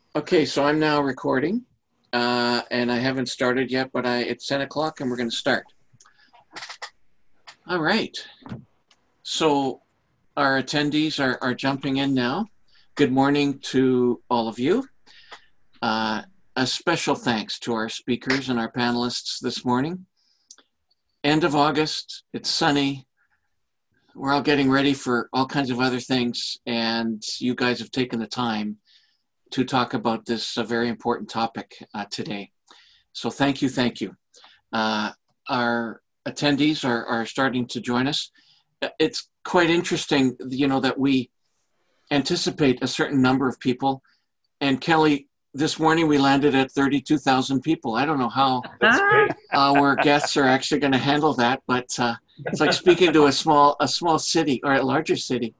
Okay, so I'm now recording, and I haven't started yet, but it's 10 o'clock and we're going to start. All right. So our attendees are jumping in now. Good morning to all of you. A special thanks to our speakers and our panelists this morning. End of August, it's sunny. We're all getting ready for all kinds of other things, and you guys have taken the time to talk about this very important topic today. So thank you, thank you. Our attendees are starting to join us. It's quite interesting, that we anticipate a certain number of people. And Kelly, this morning we landed at 32,000 people. I don't know how our guests are actually going to handle that, but it's like speaking to a small city or a larger city.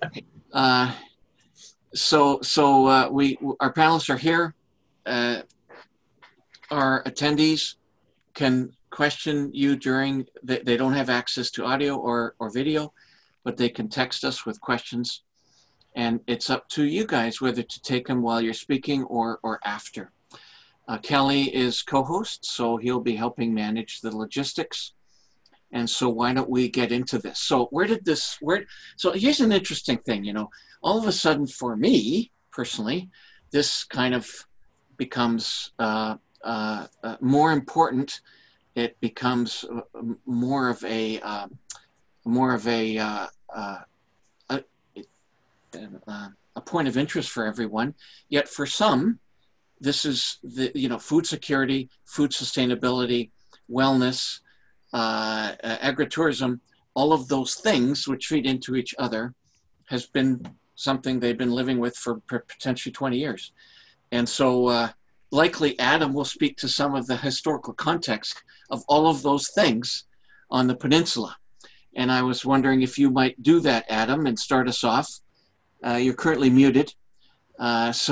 So our panelists are here. Our attendees can question you during, they don't have access to audio or video, but they can text us with questions. And it's up to you guys whether to take them while you're speaking or after. Kelly is co-host, so he'll be helping manage the logistics. And so why don't we get into this? So so here's an interesting thing, all of a sudden for me personally, this kind of becomes more important. It becomes more of a point of interest for everyone. Yet for some, this is food security, food sustainability, wellness, agritourism, all of those things which feed into each other has been something they've been living with for potentially 20 years. And so likely Adam will speak to some of the historical context of all of those things on the peninsula. And I was wondering if you might do that, Adam, and start us off. You're currently muted. And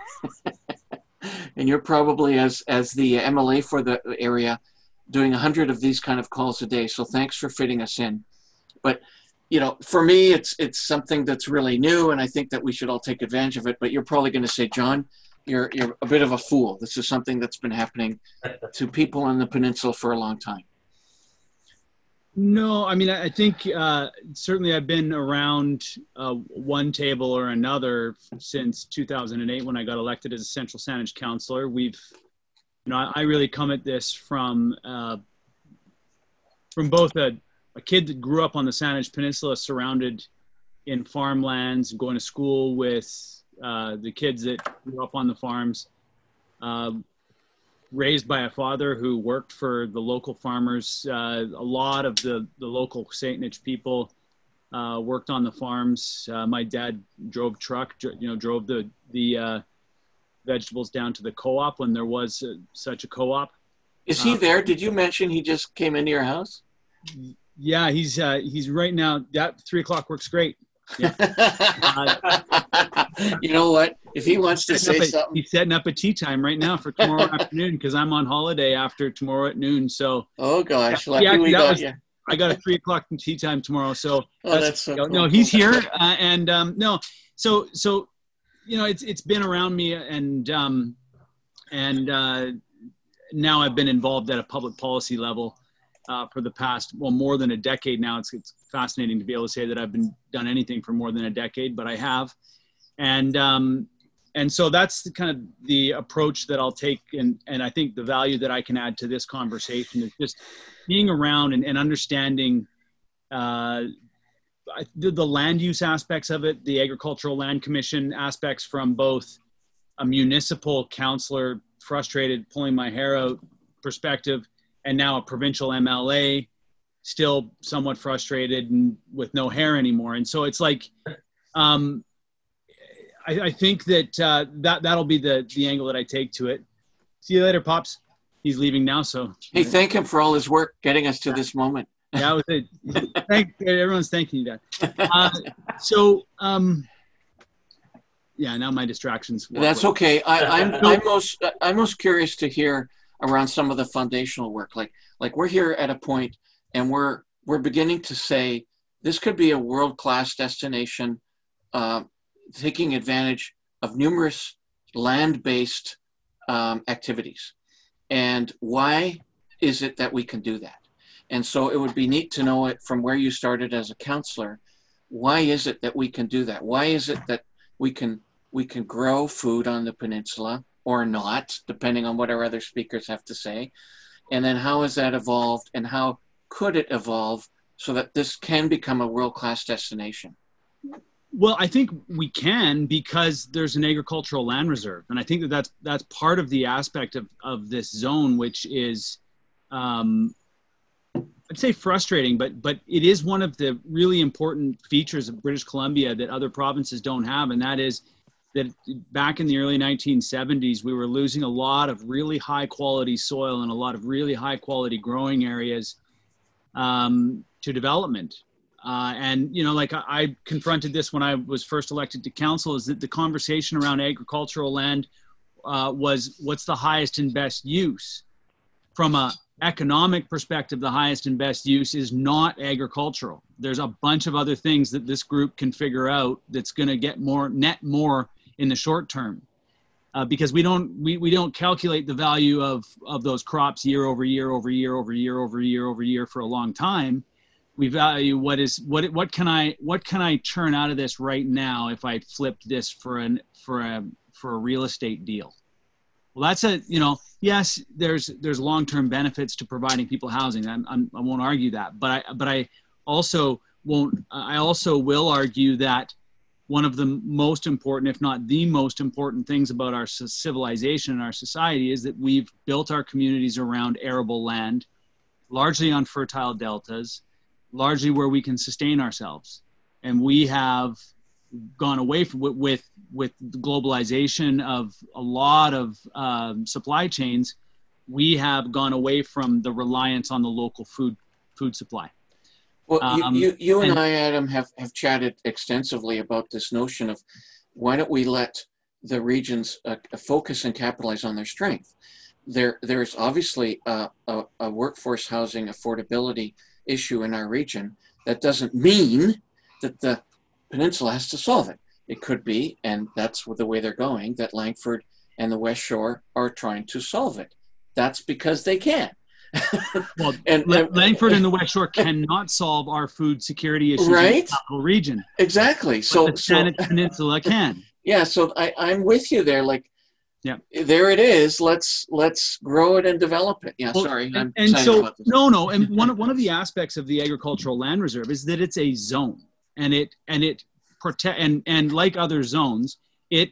you're probably, as the MLA for the area, doing 100 of these kind of calls a day. So thanks for fitting us in. But, for me, it's something that's really new, and I think that we should all take advantage of it. But you're probably going to say, John, you're a bit of a fool. This is something that's been happening to people on the peninsula for a long time. No, I mean, I think certainly I've been around one table or another since 2008 when I got elected as a Central Saanich councillor. I really come at this from both a kid that grew up on the Saanich Peninsula, surrounded in farmlands, going to school with the kids that grew up on the farms, raised by a father who worked for the local farmers. A lot of the local Saanich people worked on the farms. My dad drove drove the vegetables down to the co-op when there was such a co-op. Is he there? Did you mention he just came into your house? Yeah, he's right now. That 3 o'clock works great. Yeah. You know what? If he wants to say something. He's setting up a tea time right now for tomorrow afternoon because I'm on holiday after tomorrow at noon. So. Oh gosh, lucky we got you. I got a 3 o'clock tea time tomorrow. So. That's so cool. No, he's here, no. So it's been around me, and now I've been involved at a public policy level for the past, more than a decade now. It's fascinating to be able to say that I've done anything for more than a decade, but I have. And so that's the approach that I'll take. And I think the value that I can add to this conversation is just being around and understanding the land use aspects of it, the Agricultural Land Commission aspects from both a municipal councillor, frustrated, pulling my hair out perspective, and now a provincial MLA, still somewhat frustrated and with no hair anymore. And so it's like, I think that'll be the angle that I take to it. See you later, Pops. He's leaving now, so. Hey, thank him for all his work getting us to this moment. Yeah, everyone's thanking you, Dad. Yeah, now my distractions. That's okay. I'm most curious to hear around some of the foundational work. Like we're here at a point, and we're beginning to say this could be a world-class destination, taking advantage of numerous land-based activities. And why is it that we can do that? And so it would be neat to know it from where you started as a counselor. Why is it that we can do that? Why is it that we can grow food on the peninsula or not, depending on what our other speakers have to say? And then how has that evolved, and how could it evolve so that this can become a world-class destination? Well, I think we can, because there's an agricultural land reserve. And I think that that's part of the aspect of this zone, which is, I'd say frustrating, but it is one of the really important features of British Columbia that other provinces don't have. And that is that back in the early 1970s, we were losing a lot of really high quality soil and a lot of really high quality growing areas to development. And, you know, like I confronted this when I was first elected to council, is that the conversation around agricultural land was what's the highest and best use. From a economic perspective, the highest and best use is not agricultural. There's a bunch of other things that this group can figure out that's going to get net more in the short term, because we don't calculate the value of those crops year over year over year over year over year over year for a long time. We value what can I churn out of this right now if I flipped this for a real estate deal. Well, that's yes, there's long-term benefits to providing people housing. I won't argue that, but I also will argue that one of the most important, if not the most important things about our civilization and our society is that we've built our communities around arable land, largely on fertile deltas, largely where we can sustain ourselves. And we have gone away from, with the globalization of a lot of supply chains, we have gone away from the reliance on the local food supply. Well, you and I, Adam, have chatted extensively about this notion of why don't we let the regions focus and capitalize on their strength. There's obviously a workforce housing affordability issue in our region. That doesn't mean that the peninsula has to solve it. It could be, and that's the way they're going, that Langford and the West Shore are trying to solve it. That's because they can. Well, Langford and the West Shore cannot solve our food security issues right? in the capital region. Exactly. But the Saanich Peninsula can. Yeah, so I'm with you there. Like, yeah, there it is. Let's grow it and develop it. Yeah, well, sorry. And so, no. And one of the aspects of the agricultural land reserve is that it's a zone, and it protect and like other zones, it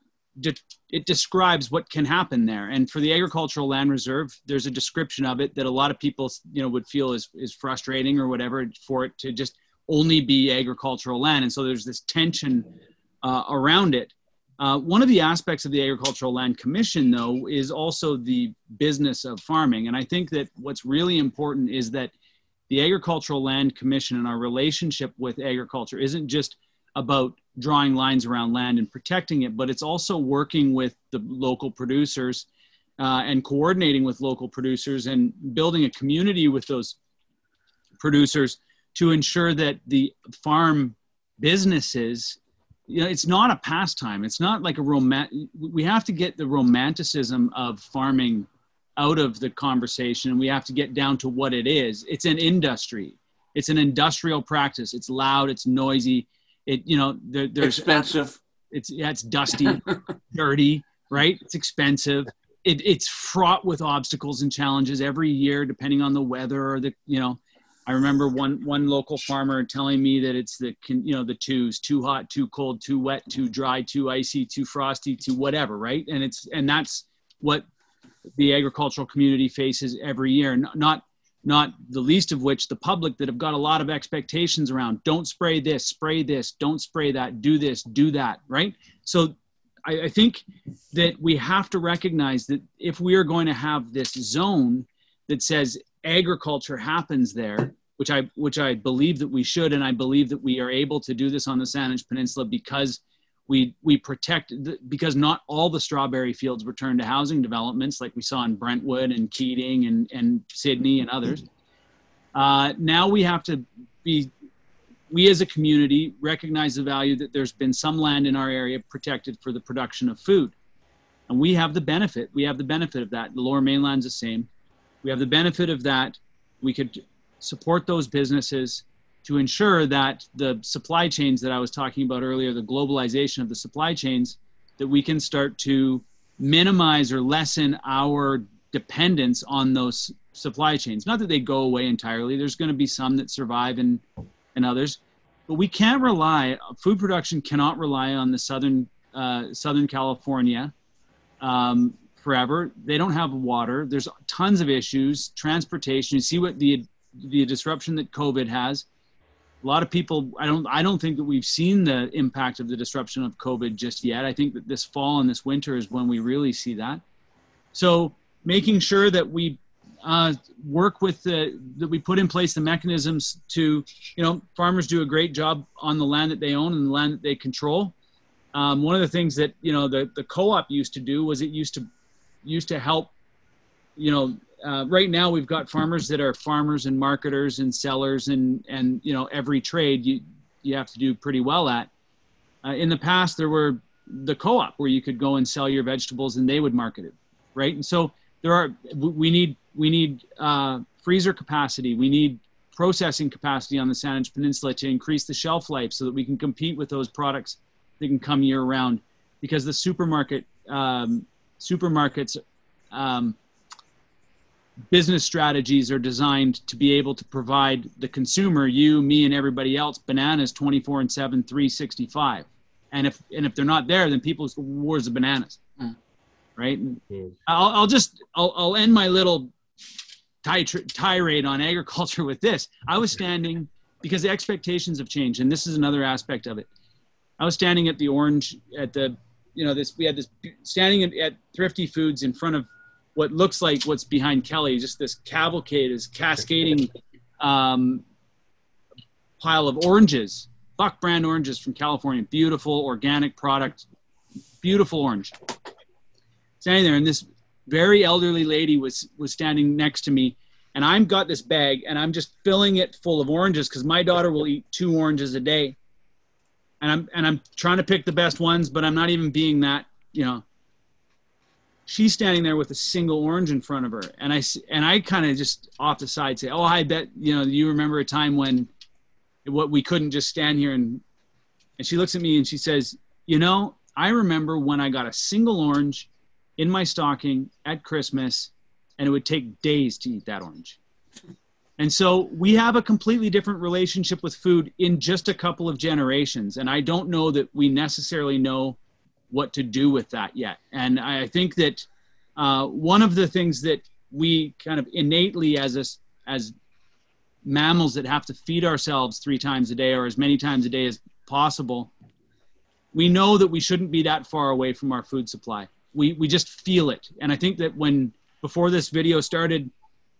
describes what can happen there. And for the agricultural land reserve, there's a description of it that a lot of people, would feel is frustrating or whatever, for it to just only be agricultural land. And so there's this tension around it. One of the aspects of the Agricultural Land Commission, though, is also the business of farming. And I think that what's really important is that the Agricultural Land Commission and our relationship with agriculture isn't just about drawing lines around land and protecting it, but it's also working with the local producers and coordinating with local producers and building a community with those producers to ensure that the farm businesses, it's not a pastime. It's not like we have to get the romanticism of farming out of the conversation, and we have to get down to what it is. It's an industry. It's an industrial practice. It's loud. It's noisy. There's expensive. It's dusty, dirty, right? It's expensive. It's fraught with obstacles and challenges every year, depending on the weather or I remember one local farmer telling me that it's the twos: too hot, too cold, too wet, too dry, too icy, too frosty, too whatever, right? And that's what the agricultural community faces every year. Not the least of which the public, that have got a lot of expectations around. Don't spray this, don't spray that, do this, do that, right? So I think that we have to recognize that if we are going to have this zone that says agriculture happens there, which I believe that we should, and I believe that we are able to do this on the Saanich Peninsula because we protect, because not all the strawberry fields were turned to housing developments like we saw in Brentwood and Keating and Sydney and others. Now we have to we as a community recognize the value that there's been some land in our area protected for the production of food. And we have the benefit. We have the benefit of that. The Lower Mainland's the same. We have the benefit of that. We could support those businesses to ensure that the supply chains that I was talking about earlier, the globalization of the supply chains, that we can start to minimize or lessen our dependence on those supply chains. Not that they go away entirely. There's going to be some that survive and others. But we can't rely, food production cannot rely on the Southern California forever. They don't have water. There's tons of issues, transportation. You see what the disruption that COVID has. A lot of people, I don't think that we've seen the impact of the disruption of COVID just yet. I think that this fall and this winter is when we really see that. So making sure that we work with that we put in place the mechanisms to, farmers do a great job on the land that they own and the land that they control. One of the things that, the co-op used to do was it used to help, right now we've got farmers that are farmers and marketers and sellers and every trade you have to do pretty well at. In the past, there were the co-op where you could go and sell your vegetables and they would market it, right? And so we need freezer capacity. We need processing capacity on the Saanich Peninsula to increase the shelf life so that we can compete with those products that can come year round, because the supermarkets business strategies are designed to be able to provide the consumer, you, me, and everybody else, bananas 24/7, 365. And if they're not there, then people say, where's the bananas? Right? I'll end my little tirade on agriculture with this. I was standing, because the expectations have changed, and this is another aspect of it. I was standing at the Orange, we had this standing at Thrifty Foods in front of what looks like what's behind Kelly, just this cavalcade, this cascading pile of oranges, Buck brand oranges from California, beautiful organic product, beautiful orange. Standing there, and this very elderly lady was standing next to me, and I've got this bag, and I'm just filling it full of oranges because my daughter will eat 2 oranges a day. And I'm trying to pick the best ones, but I'm not even being that, She's standing there with a single orange in front of her. And I kind of just off the side say, oh, I bet, you remember a time when we couldn't just stand here. And she looks at me and she says, I remember when I got a single orange in my stocking at Christmas, and it would take days to eat that orange. And so we have a completely different relationship with food in just a couple of generations. And I don't know that we necessarily know what to do with that yet. And I think that one of the things that we kind of innately as mammals that have to feed ourselves 3 times a day or as many times a day as possible, we know that we shouldn't be that far away from our food supply. We just feel it. And I think that before this video started,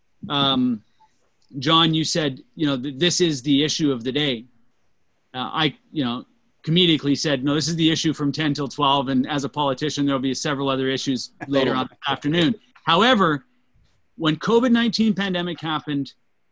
John, you said, this is the issue of the day. I comedically said, no, this is the issue from 10 till 12. And as a politician, there'll be several other issues later on this afternoon. However, when COVID-19 pandemic happened,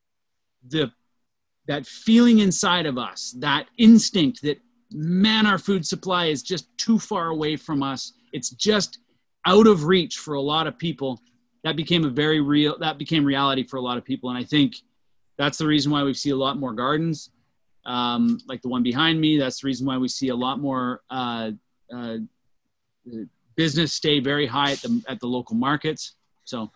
that feeling inside of us, that instinct that, man, our food supply is just too far away from us. It's just out of reach for a lot of people. That became reality for a lot of people. And I think that's the reason why we see a lot more gardens, like the one behind me. That's the reason why we see a lot more business stay very high at the local markets. So,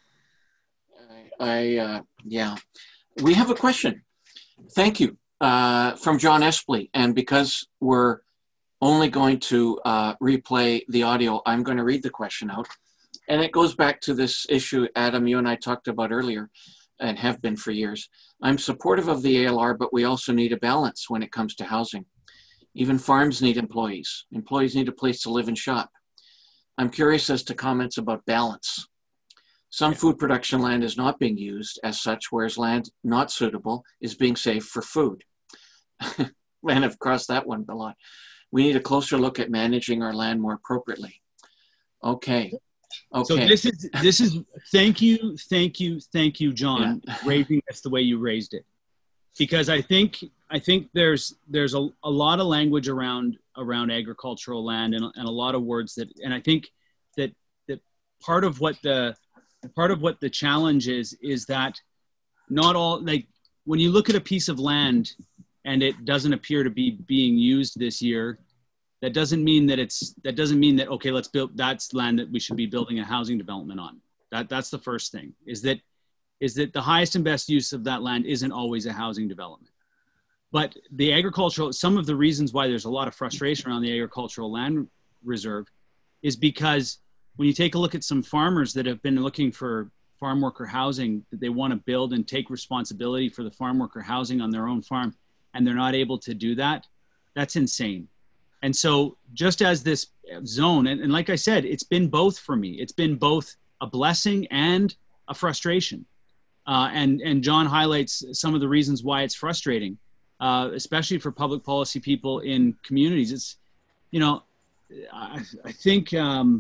yeah, we have a question. Thank you from John Espley. And because we're only going to replay the audio, I'm going to read the question out. And it goes back to this issue, Adam, you and I talked about earlier and have been for years. I'm supportive of the ALR, but we also need a balance when it comes to housing. Even farms need employees. Employees need a place to live and shop. I'm curious as to comments about balance. Some food production land is not being used as such, whereas land not suitable is being saved for food. And I've crossed that one a lot. We need a closer look at managing our land more appropriately. Okay. So this is thank you, John, raising this the way you raised it, because I think there's a lot of language around agricultural land and a lot of words and I think that part of what the challenge is that not all, like when you look at a piece of land and it doesn't appear to be being used this year, that doesn't mean that okay, let's build, that's land that we should be building a housing development on. That's the first thing, is that the highest and best use of that land isn't always a housing development. But the agricultural, some of the reasons why there's a lot of frustration around the agricultural land reserve is because when you take a look at some farmers that have been looking for farm worker housing that they want to build and take responsibility for the farm worker housing on their own farm, and they're not able to do that, that's insane. And so just as this zone, and like I said, it's been both for me. It's been both a blessing and a frustration. And John highlights some of the reasons why it's frustrating, especially for public policy people in communities. It's, you know, I think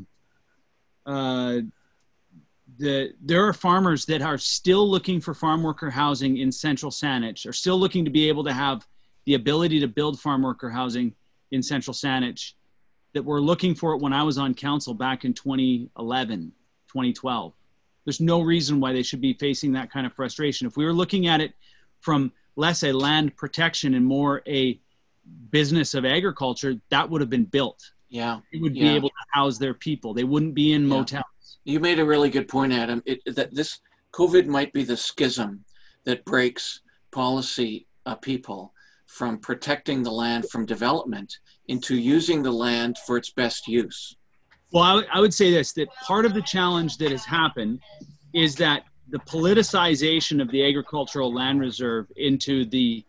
there are farmers that are still looking for farm worker housing in central Saanich, are still looking to be able to have the ability to build farm worker housing in central Saanich, that were looking for it when I was on council back in 2011, 2012. There's no reason why they should be facing that kind of frustration. If we were looking at it from less a land protection and more a business of agriculture, that would have been built. Yeah. It would be able to house their people. They wouldn't be in motels. You made a really good point, Adam, that this COVID might be the schism that breaks policy people from protecting the land from development into using the land for its best use. Well, I would say this, that part of the challenge that has happened is that the politicization of the agricultural land reserve into the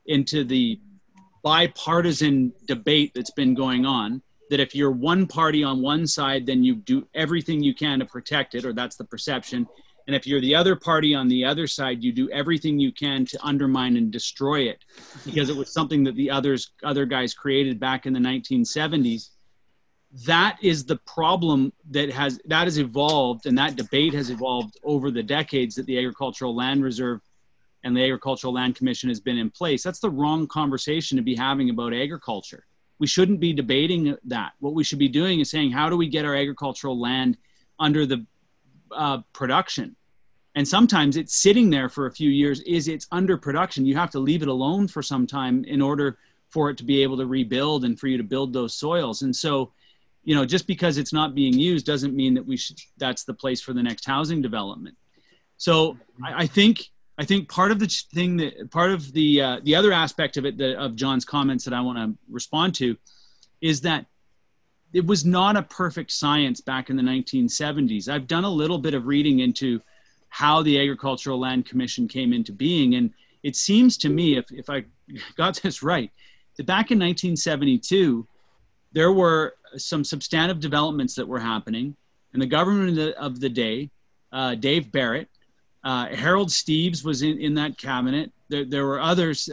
bipartisan debate that's been going on, that if you're one party on one side, then you do everything you can to protect it, or that's the perception. And if you're the other party on the other side, you do everything you can to undermine and destroy it, because it was something that the other guys created back in the 1970s. That is the problem that has evolved, and that debate has evolved over the decades that the Agricultural Land Reserve and the Agricultural Land Commission has been in place. That's the wrong conversation to be having about agriculture. We shouldn't be debating that. What we should be doing is saying, how do we get our agricultural land under the production? And sometimes it's sitting there for a few years, it's under production. You have to leave it alone for some time in order for it to be able to rebuild and for you to build those soils. And so, you know, just because it's not being used doesn't mean that that's the place for the next housing development. So I think part of the other aspect of it, of John's comments that I want to respond to, is that it was not a perfect science back in the 1970s. I've done a little bit of reading into how the Agricultural Land Commission came into being. And it seems to me, if I got this right, that back in 1972, there were some substantive developments that were happening. And the government of the day, Dave Barrett, Harold Steeves was in that cabinet. There were others,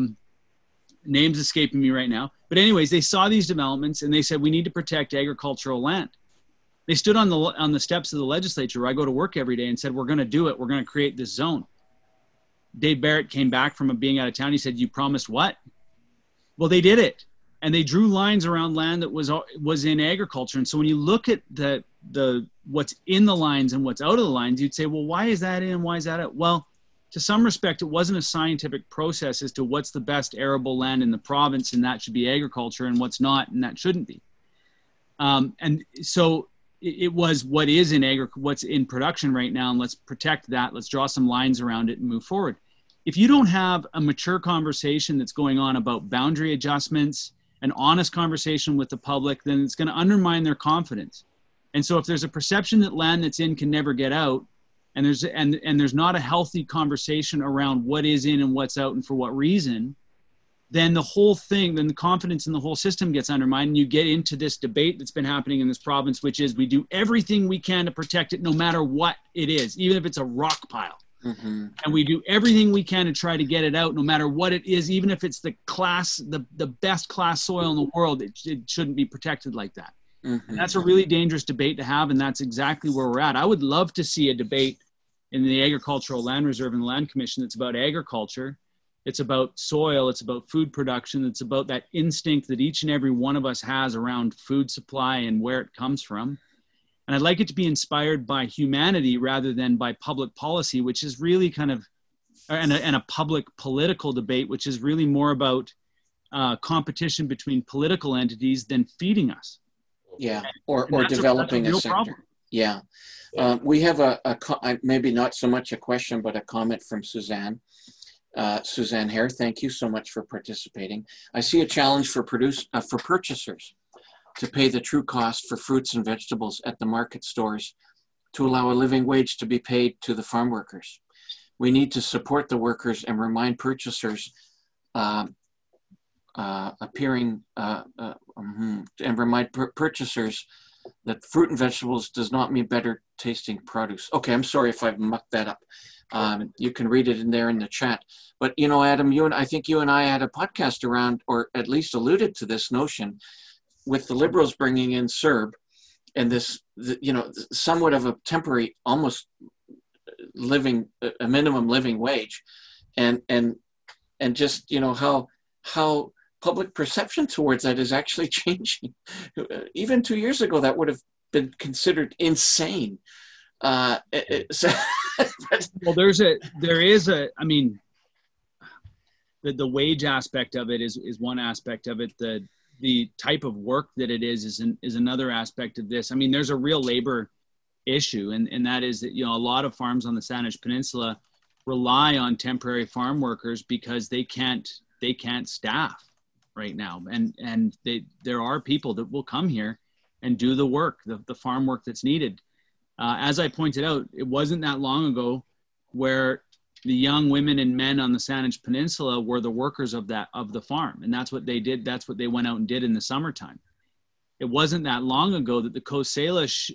names escaping me right now. But anyways, they saw these developments and they said, we need to protect agricultural land. They stood on the steps of the legislature where I go to work every day and said, we're going to do it. We're going to create this zone. Dave Barrett came back from being out of town. He said, you promised what? Well, they did it. And they drew lines around land that was in agriculture. And so when you look at the what's in the lines and what's out of the lines, you'd say, well, why is that in? Why is that out? Well, to some respect, it wasn't a scientific process as to what's the best arable land in the province, and that should be agriculture, and what's not, and that shouldn't be. And so it was what's in production right now, and let's protect that. Let's draw some lines around it and move forward. If you don't have a mature conversation that's going on about boundary adjustments, an honest conversation with the public, then it's going to undermine their confidence. And so if there's a perception that land that's in can never get out, and there's not a healthy conversation around what is in and what's out and for what reason, then the confidence in the whole system gets undermined, and you get into this debate that's been happening in this province, which is we do everything we can to protect it no matter what it is, even if it's a rock pile. Mm-hmm. And we do everything we can to try to get it out no matter what it is, even if it's the best class soil in the world, it shouldn't be protected like that. Mm-hmm. And that's a really dangerous debate to have, and that's exactly where we're at. I would love to see a debate in the Agricultural Land Reserve and the Land Commission that's about agriculture. It's about soil, it's about food production, it's about that instinct that each and every one of us has around food supply and where it comes from. And I'd like it to be inspired by humanity rather than by public policy, which is really kind of, and a public political debate, which is really more about competition between political entities than feeding us. Yeah, or developing a sector. Problem. Yeah. We have maybe not so much a question, but a comment from Suzanne. Suzanne Hare, thank you so much for participating. I see a challenge for purchasers to pay the true cost for fruits and vegetables at the market stores to allow a living wage to be paid to the farm workers. We need to support the workers and remind purchasers purchasers that fruit and vegetables does not mean better tasting produce. Okay, I'm sorry if I've mucked that up. You can read it in there in the chat. But you know, Adam, I think you and I had a podcast around, or at least alluded to this notion, with the Liberals bringing in CERB and this, somewhat of a temporary, almost a minimum living wage, and just how public perception towards that is actually changing. Even 2 years ago, that would have been considered insane. Well, I mean, the wage aspect of it is one aspect of it. The type of work that it is another aspect of this. I mean, there's a real labor issue, and that is that, a lot of farms on the Saanich Peninsula rely on temporary farm workers because they can't staff right now. And there are people that will come here and do the work, the farm work that's needed. As I pointed out, it wasn't that long ago where the young women and men on the Saanich Peninsula were the workers of the farm. And that's what they did. That's what they went out and did in the summertime. It wasn't that long ago that the Coast Salish,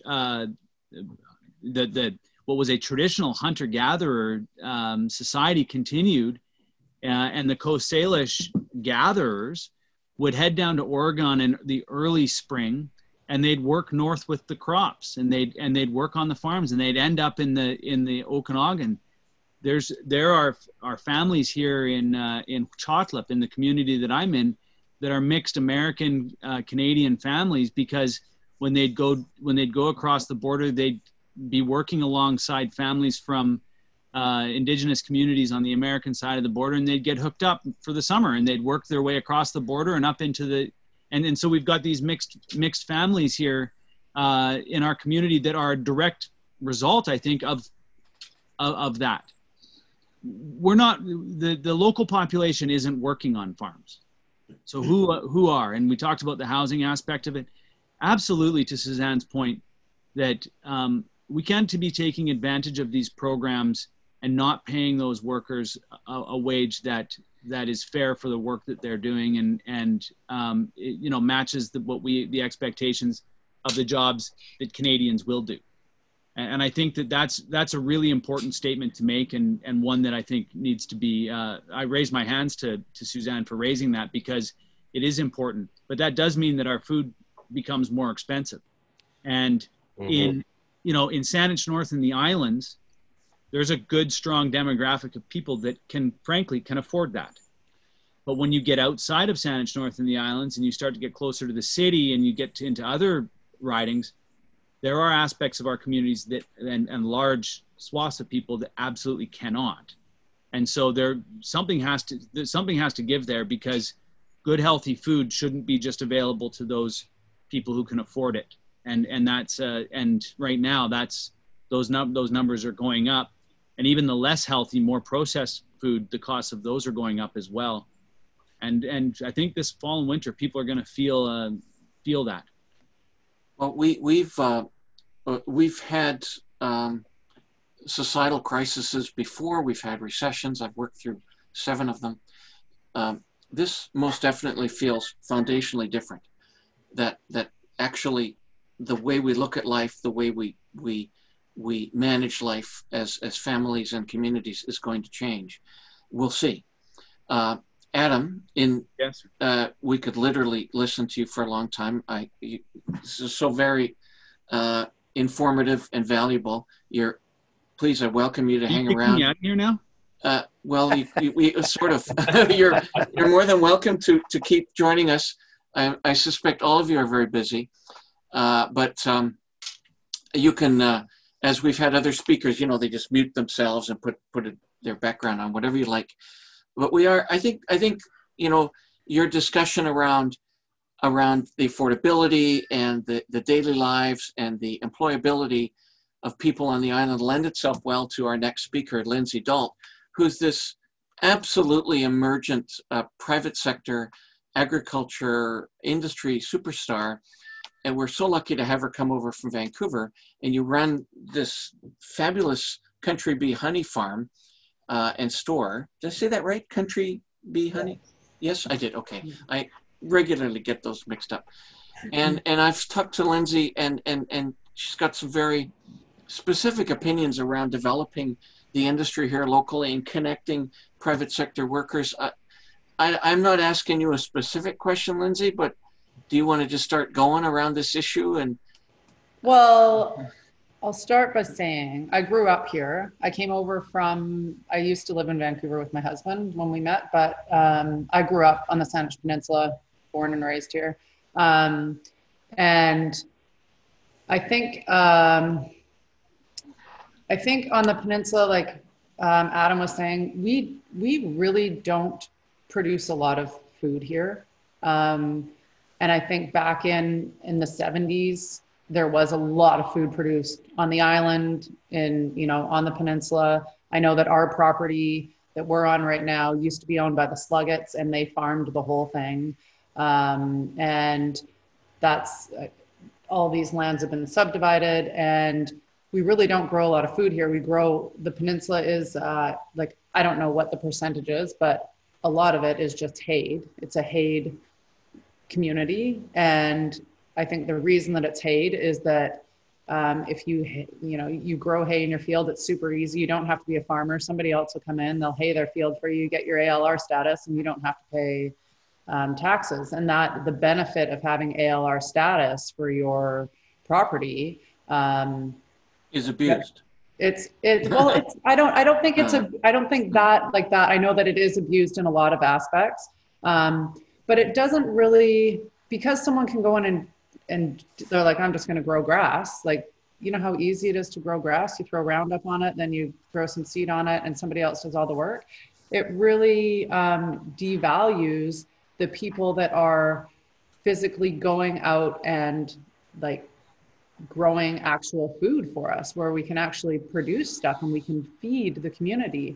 what was a traditional hunter-gatherer society continued, and the Coast Salish gatherers would head down to Oregon in the early spring, and they'd work north with the crops, and they'd work on the farms, and they'd end up in the Okanagan. There are families here in Chotlip, in the community that I'm in, that are mixed American Canadian families, because when they'd go across the border, they'd be working alongside families from Indigenous communities on the American side of the border, and they'd get hooked up for the summer, and they'd work their way across the border and up into and so we've got these mixed families here in our community that are a direct result, I think, of that. We're not, the local population isn't working on farms. So who are? And we talked about the housing aspect of it. Absolutely, to Suzanne's point, that we can't be taking advantage of these programs and not paying those workers a wage that is fair for the work that they're doing, and matches the expectations of the jobs that Canadians will do. And I think that's a really important statement to make, and one that I think needs to be, I raise my hands to Suzanne for raising that, because it is important. But that does mean that our food becomes more expensive. And in Saanich North and the islands, there's a good, strong demographic of people that can afford that. But when you get outside of Saanich North and the islands, and you start to get closer to the city, and you get into other ridings, there are aspects of our communities and large swaths of people that absolutely cannot. And so something has to give there, because good, healthy food shouldn't be just available to those people who can afford it. And that's and right now those numbers are going up, and even the less healthy, more processed food, the costs of those are going up as well. And I think this fall and winter, people are going to feel that. Well, we've had societal crises before. We've had recessions. I've worked through 7 of them. This most definitely feels foundationally different. That actually, the way we look at life, the way we manage life as families and communities is going to change. We'll see. Adam, yes, we could literally listen to you for a long time. This is so very informative and valuable. Please, I welcome you to hang around. Me out here now? Well, we sort of. You're more than welcome to keep joining us. I suspect all of you are very busy, but you can, as we've had other speakers, they just mute themselves and put their background on, whatever you like. But I think, your discussion around the affordability and the daily lives and the employability of people on the island lend itself well to our next speaker, Lindsay Dalt, who's this absolutely emergent private sector agriculture industry superstar. And we're so lucky to have her come over from Vancouver. And you run this fabulous Country Bee Honey farm and store. Did I say that right? Country Bee Honey? Yes, I did. Okay. I regularly get those mixed up. And I've talked to Lindsay, and she's got some very specific opinions around developing the industry here locally and connecting private sector workers. I'm not asking you a specific question, Lindsay, but do you want to just start going around this issue? Well, I'll start by saying I grew up here. I came over I used to live in Vancouver with my husband when we met, but I grew up on the Saanich Peninsula, born and raised here. And I think on the peninsula, like Adam was saying, we really don't produce a lot of food here. And I think back in the 70s, there was a lot of food produced on the island on the peninsula. I know that our property that we're on right now used to be owned by the Sluggets, and they farmed the whole thing. And that's all these lands have been subdivided, and we really don't grow a lot of food here. The peninsula is I don't know what the percentage is, but a lot of it is just hayed. It's a hayed community. And I think the reason that it's hayed is that if you grow hay in your field, it's super easy. You don't have to be a farmer. Somebody else will come in, they'll hay their field for you, get your ALR status, and you don't have to pay taxes. And that the benefit of having ALR status for your property is abused. I don't think that. I know that it is abused in a lot of aspects. But it doesn't really, because someone can go in and they're like, I'm just going to grow grass. Like, you know how easy it is to grow grass? You throw Roundup on it, then you throw some seed on it, and somebody else does all the work. It really devalues the people that are physically going out and like growing actual food for us, where we can actually produce stuff and we can feed the community.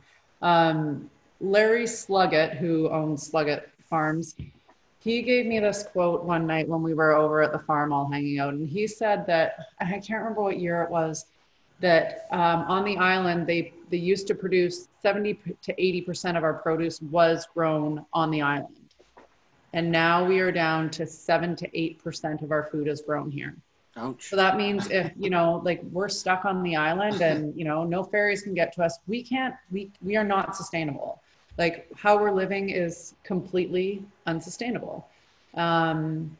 Larry Sluggett, who owns Sluggett Farms, he gave me this quote one night when we were over at the farm all hanging out. And he said that, and I can't remember what year it was, that on the island, they used to produce 70 to 80% of our produce was grown on the island. And now we are down to 7 to 8% of our food is grown here. Ouch. So that means if, we're stuck on the island and, no ferries can get to us, we are not sustainable. Like how we're living is completely unsustainable. And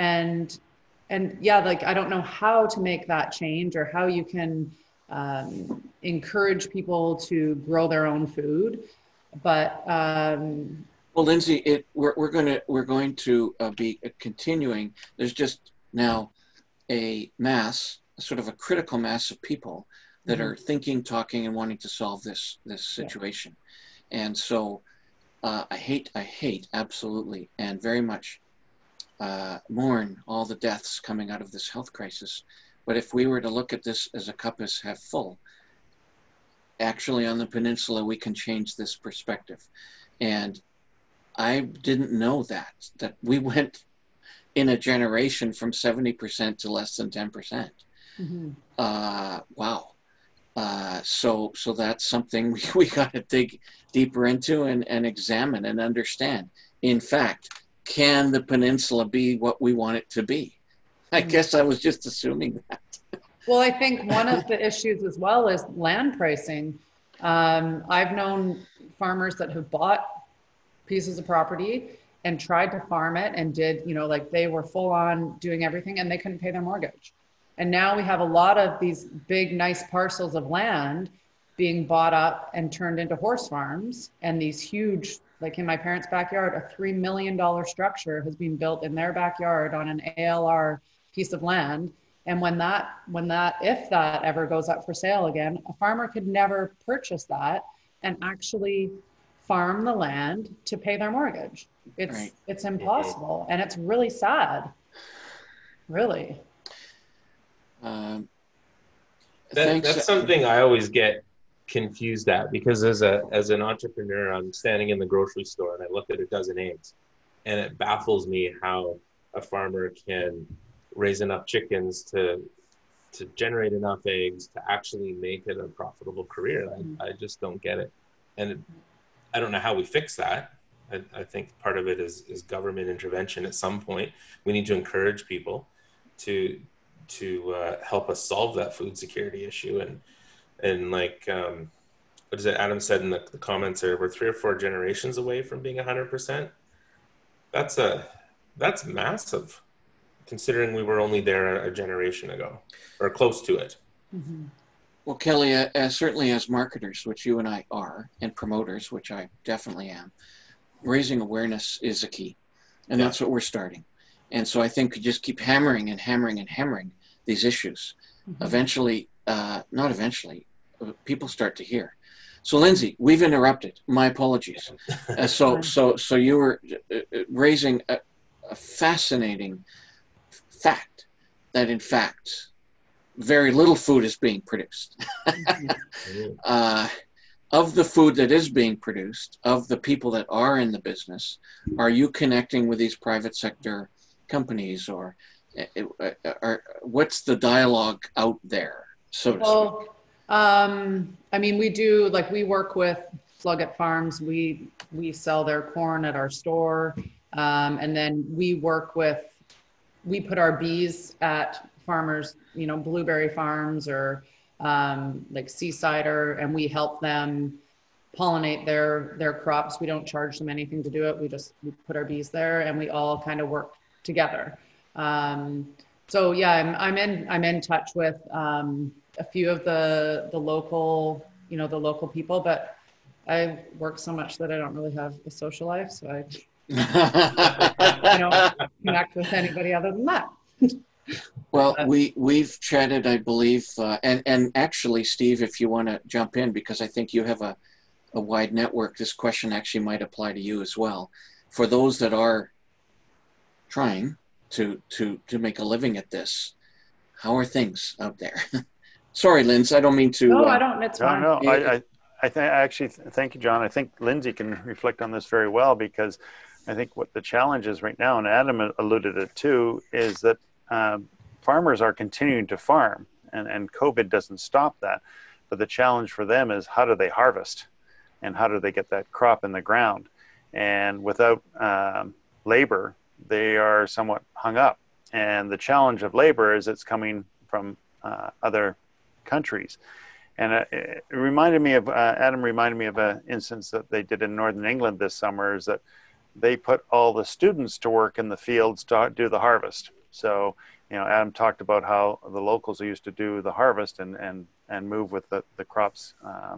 yeah, like, I don't know how to make that change or how you can encourage people to grow their own food. But well, Lindsay, we're going to be continuing. There's just now a sort of a critical mass of people that are thinking, talking, and wanting to solve this situation. Yeah. And so I hate absolutely and very much mourn all the deaths coming out of this health crisis. But if we were to look at this as a cup is half full, actually on the peninsula, we can change this perspective. And I didn't know that we went in a generation from 70% to less than 10%. Mm-hmm. Wow. So that's something we got to dig deeper into and examine and understand. In fact, can the peninsula be what we want it to be? I guess I was just assuming that. Well, I think one of the issues as well is land pricing. I've known farmers that have bought pieces of property and tried to farm it and did, they were full on doing everything and they couldn't pay their mortgage. And now we have a lot of these big, nice parcels of land being bought up and turned into horse farms. And these huge, like in my parents' backyard, a $3 million structure has been built in their backyard on an ALR piece of land. And if that ever goes up for sale again, a farmer could never purchase that and actually farm the land to pay their mortgage. Right. It's impossible, and it's really sad. Really. That's something I always get confused at, because as an entrepreneur, I'm standing in the grocery store and I look at a dozen eggs, and it baffles me how a farmer can raise enough chickens to generate enough eggs to actually make it a profitable career. I just don't get it, and I don't know how we fix that. I think part of it is government intervention. At some point, we need to encourage people to help us solve that food security issue. And like what is it Adam said in the comments, we're 3 or 4 generations away from being 100%. That's massive, considering we were only there a generation ago or close to it. Mm-hmm. Well, Kelly, certainly as marketers, which you and I are, and promoters, which I definitely am, raising awareness is a key, and that's what we're starting. And so I think we just keep hammering and hammering and hammering these issues. Mm-hmm. Eventually, not eventually, people start to hear. So, Lindsay, we've interrupted. My apologies. So you were raising a fascinating fact that, in fact, very little food is being produced. Of the food that is being produced, of the people that are in the business, are you connecting with these private sector companies, or what's the dialogue out there, so to speak? I mean, we work with Slugget Farms. We sell their corn at our store. And then we put our bees at farmers, blueberry farms or like Seasider, and we help them pollinate their crops. We don't charge them anything to do it. We put our bees there, and we all kind of work together. So yeah, I'm in touch with a few of the local, the local people, but I work so much that I don't really have a social life, so I don't connect with anybody other than that. Well, we've chatted, I believe, and actually, Steve, if you want to jump in, because I think you have a wide network, this question actually might apply to you as well. For those that are trying to make a living at this, how are things out there? Sorry, Lindsay, I don't mean to. No, I don't. It's fine. No, I actually thank you, John. I think Lindsay can reflect on this very well, because I think what the challenge is right now, and Adam alluded it too, is that farmers are continuing to farm, and COVID doesn't stop that. But the challenge for them is, how do they harvest, and how do they get that crop in the ground? And without labor, they are somewhat hung up. And the challenge of labor is it's coming from other countries. And it reminded me of, Adam reminded me of an instance that they did in Northern England this summer, is that they put all the students to work in the fields to do the harvest. So, Adam talked about how the locals used to do the harvest and move with the crops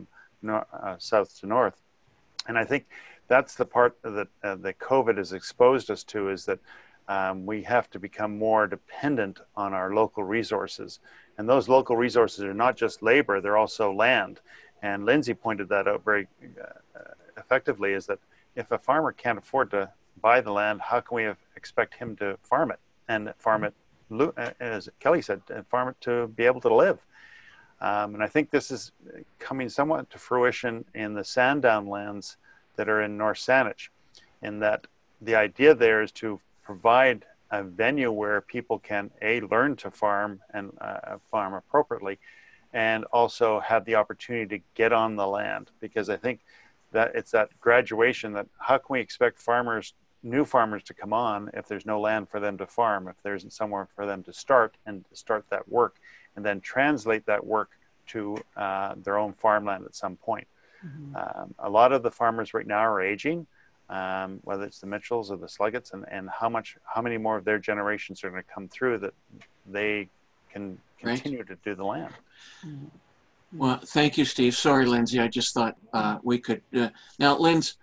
south to north. And I think that's the part that COVID has exposed us to, is that we have to become more dependent on our local resources. And those local resources are not just labor, they're also land. And Lindsay pointed that out very effectively, is that if a farmer can't afford to buy the land, how can we expect him to farm it, and farm it, as Kelly said, farm it to be able to live? And I think this is coming somewhat to fruition in the Sandown lands that are in North Saanich, in that the idea there is to provide a venue where people can learn to farm and farm appropriately, and also have the opportunity to get on the land. Because I think that it's that graduation, that how can we expect new farmers to come on if there's no land for them to farm, if there isn't somewhere for them to start that work, and then translate that work to their own farmland at some point. Mm-hmm. A lot of the farmers right now are aging, whether it's the Mitchells or the Sluggets, and how many more of their generations are going to come through that they can continue to do the land. Well, thank you, Steve. Sorry, Lindsay, I just thought we could. Now, Lindsay,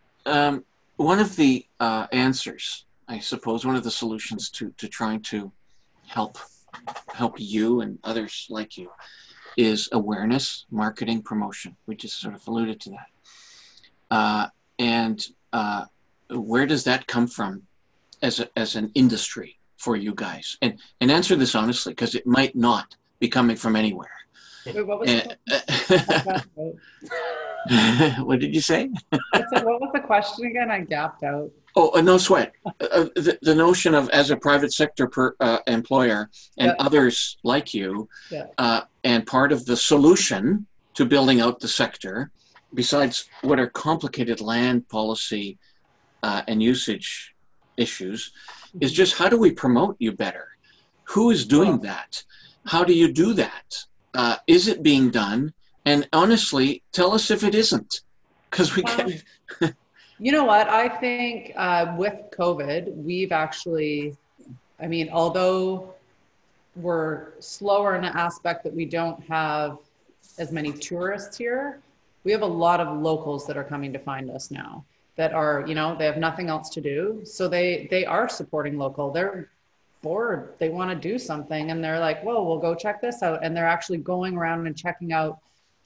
one of the answers, I suppose, one of the solutions to trying to help help you and others like you is awareness, marketing, promotion. We just sort of alluded to that. And where does that come from as an industry for you guys? And answer this honestly, because it might not be coming from anywhere. Wait, what was what did you say? What was the question again? I gapped out. Oh, no sweat. The notion of, as a private sector employer and others like you, and part of the solution to building out the sector, besides what are complicated land policy and usage issues, is just how do we promote you better? Who is doing that? How do you do that? Is it being done? And honestly, tell us if it isn't, because we can. You know what? I think with COVID, we've actually, I mean, although we're slower in the aspect that we don't have as many tourists here, we have a lot of locals that are coming to find us now that are, you know, they have nothing else to do. So they are supporting local. They're bored. They want to do something. And they're like, whoa, we'll go check this out. And they're actually going around and checking out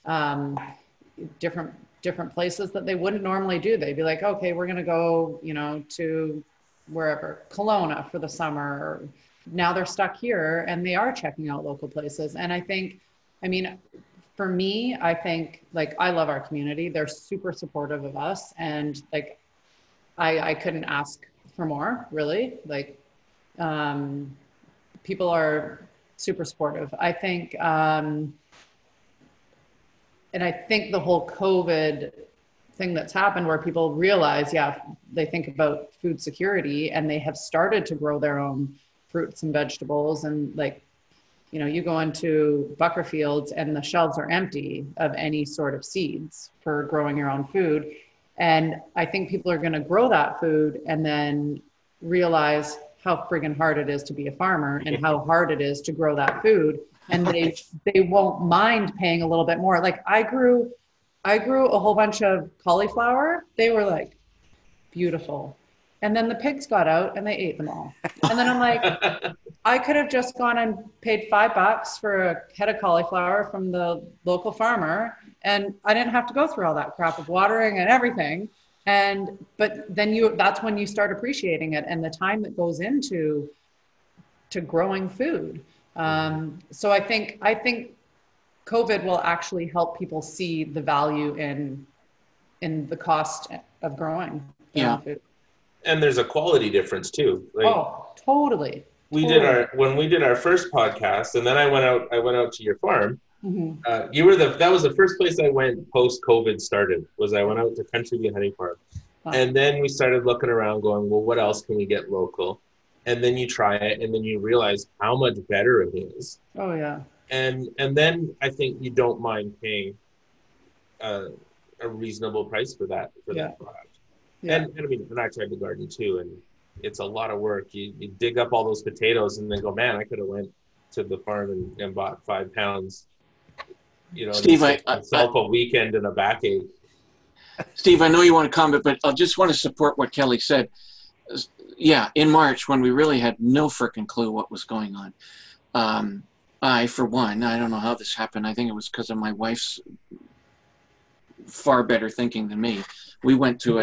different places that they wouldn't normally do. They'd be like, okay, we're going to go, you know, to wherever, Kelowna for the summer. Now they're stuck here and they are checking out local places. And I think, I mean, for me, I think like, I love our community. They're super supportive of us. And like, I couldn't ask for more, really. Like, people are super supportive. I think, and I think the whole COVID thing that's happened where people realize, they think about food security and they have started to grow their own fruits and vegetables. And like, you know, you go into Buckerfields and the shelves are empty of any sort of seeds for growing your own food. And I think people are going to grow that food and then realize how friggin' hard it is to be a farmer and how hard it is to grow that food. And they won't mind paying a little bit more. Like I grew a whole bunch of cauliflower. They were like beautiful. And then the pigs got out and they ate them all. And then I'm like, I could have just gone and paid $5 for a head of cauliflower from the local farmer. And I didn't have to go through all that crap of watering and everything. But then that's when you start appreciating it and the time that goes into growing food. So I think COVID will actually help people see the value in the cost of growing food. And there's a quality difference too. Like, oh, totally. When we did our first podcast, and then I went out to your farm. Mm-hmm. That was the first place I went post COVID started. I went out to Country View Honey Farm, and then we started looking around, going, well, what else can we get local? And then you try it, and then you realize how much better it is. Oh yeah. And then I think you don't mind paying a reasonable price for that product. Yeah. And I mean, and I tried to garden too, and it's a lot of work. You dig up all those potatoes, and then go, man, I could have went to the farm and bought 5 pounds. You know, Steve, myself a weekend and a backache. Steve, I know you want to comment, but I just want to support what Kelly said. Yeah, in March, when we really had no frickin' clue what was going on, I, for one, I don't know how this happened. I think it was because of my wife's far better thinking than me. We went to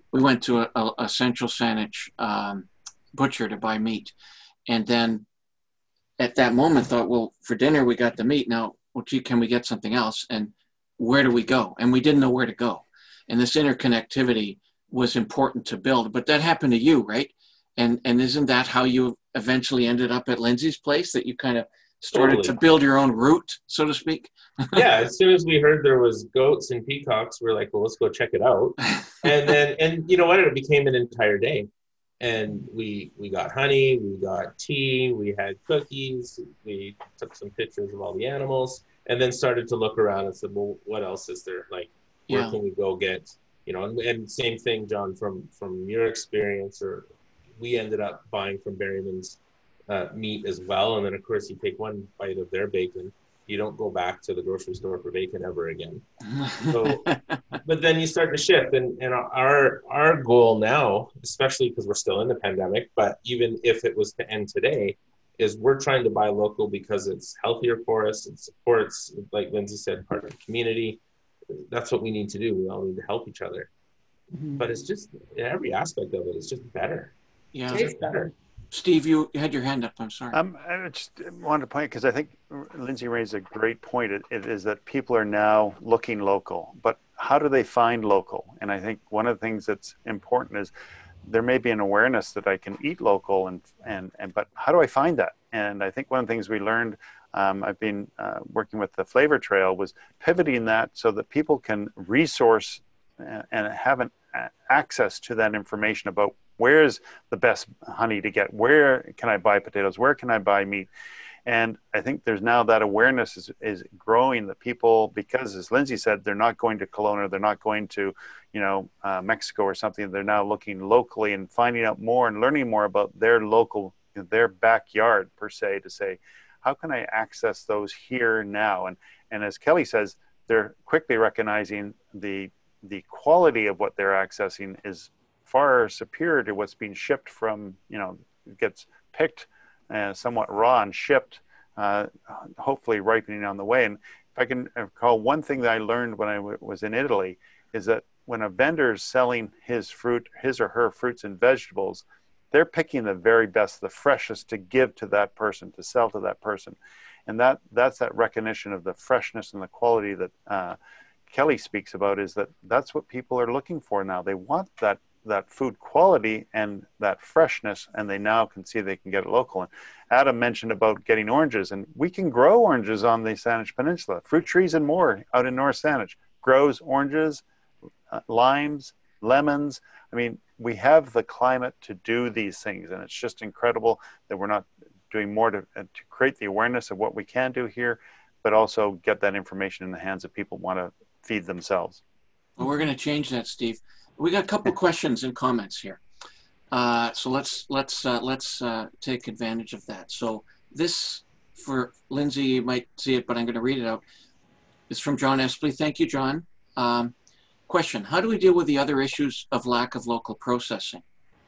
a Central Saanich butcher to buy meat, and then at that moment thought, well, for dinner we got the meat. Now, well, gee, can we get something else? And where do we go? And we didn't know where to go. And this interconnectivity was important to build. But that happened to you, right? And isn't that how you eventually ended up at Lindsay's place, that you kind of started to build your own route, so to speak? Yeah, as soon as we heard there was goats and peacocks, we're like, well, let's go check it out. And you know what? It became an entire day. And we got honey, we got tea, we had cookies, we took some pictures of all the animals, and then started to look around and said, well, what else is there? Like, where can we go get, you know, and same thing, John, from your experience, or we ended up buying from Berryman's meat as well. And then of course you take one bite of their bacon, you don't go back to the grocery store for bacon ever again. So, but then you start to shift, and our goal now, especially because we're still in the pandemic, but even if it was to end today, is we're trying to buy local because it's healthier for us. It supports, like Lindsay said, part of the community. That's what we need to do. We all need to help each other. Mhm. But it's just, every aspect of it is just better. Yeah. Tastes better. Steve, you had your hand up. I'm sorry. I just wanted to point, because I think Lindsay raised a great point. It is that people are now looking local, but how do they find local? And I think one of the things that's important is there may be an awareness that I can eat local, but how do I find that? And I think one of the things we learned, I've been working with the Flavor Trail, was pivoting that so that people can resource and have an access to that information about where's the best honey to get, where can I buy potatoes, where can I buy meat. And I think there's now that awareness is growing, that people, because as Lindsay said, they're not going to Kelowna, they're not going to, Mexico or something. They're now looking locally and finding out more and learning more about their local, their backyard per se, to say, how can I access those here now? And as Kelly says, they're quickly recognizing the quality of what they're accessing is far superior to what's being shipped from, gets picked somewhat raw and shipped, hopefully ripening on the way. And if I can recall, one thing that I learned when I was in Italy is that when a vendor is selling his or her fruits and vegetables, they're picking the very best, the freshest to give to that person, to sell to that person. And that's that recognition of the freshness and the quality that Kelly speaks about, is that's what people are looking for now. They want that food quality and that freshness, and they now can see they can get it local. And Adam mentioned about getting oranges, and we can grow oranges on the Saanich Peninsula. Fruit Trees and More out in North Saanich grows oranges, limes, lemons. I mean, we have the climate to do these things, and it's just incredible that we're not doing more to create the awareness of what we can do here, but also get that information in the hands of people who want to feed themselves. Well, we're going to change that, Steve. We got a couple questions and comments here, so let's take advantage of that. So this, for Lindsay, you might see it, but I'm going to read it out. It's from John Espley. Thank you, John. Question: how do we deal with the other issues of lack of local processing?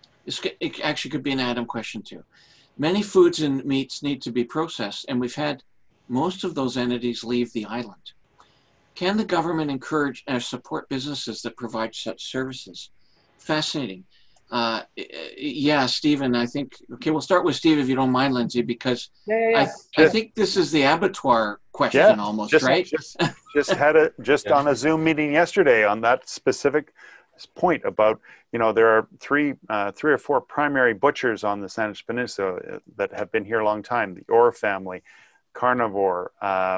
It actually could be an Adam question too. Many foods and meats need to be processed, and we've had most of those entities leave the island. Can the government encourage or support businesses that provide such services? Fascinating. Yeah, Stephen, I think, okay, we'll start with Steve if you don't mind, Lindsay, because I think this is the abattoir question almost, right? Just on a Zoom meeting yesterday on that specific point about, there are three or four primary butchers on the Saanich Peninsula that have been here a long time. The Orr family, Carnivore,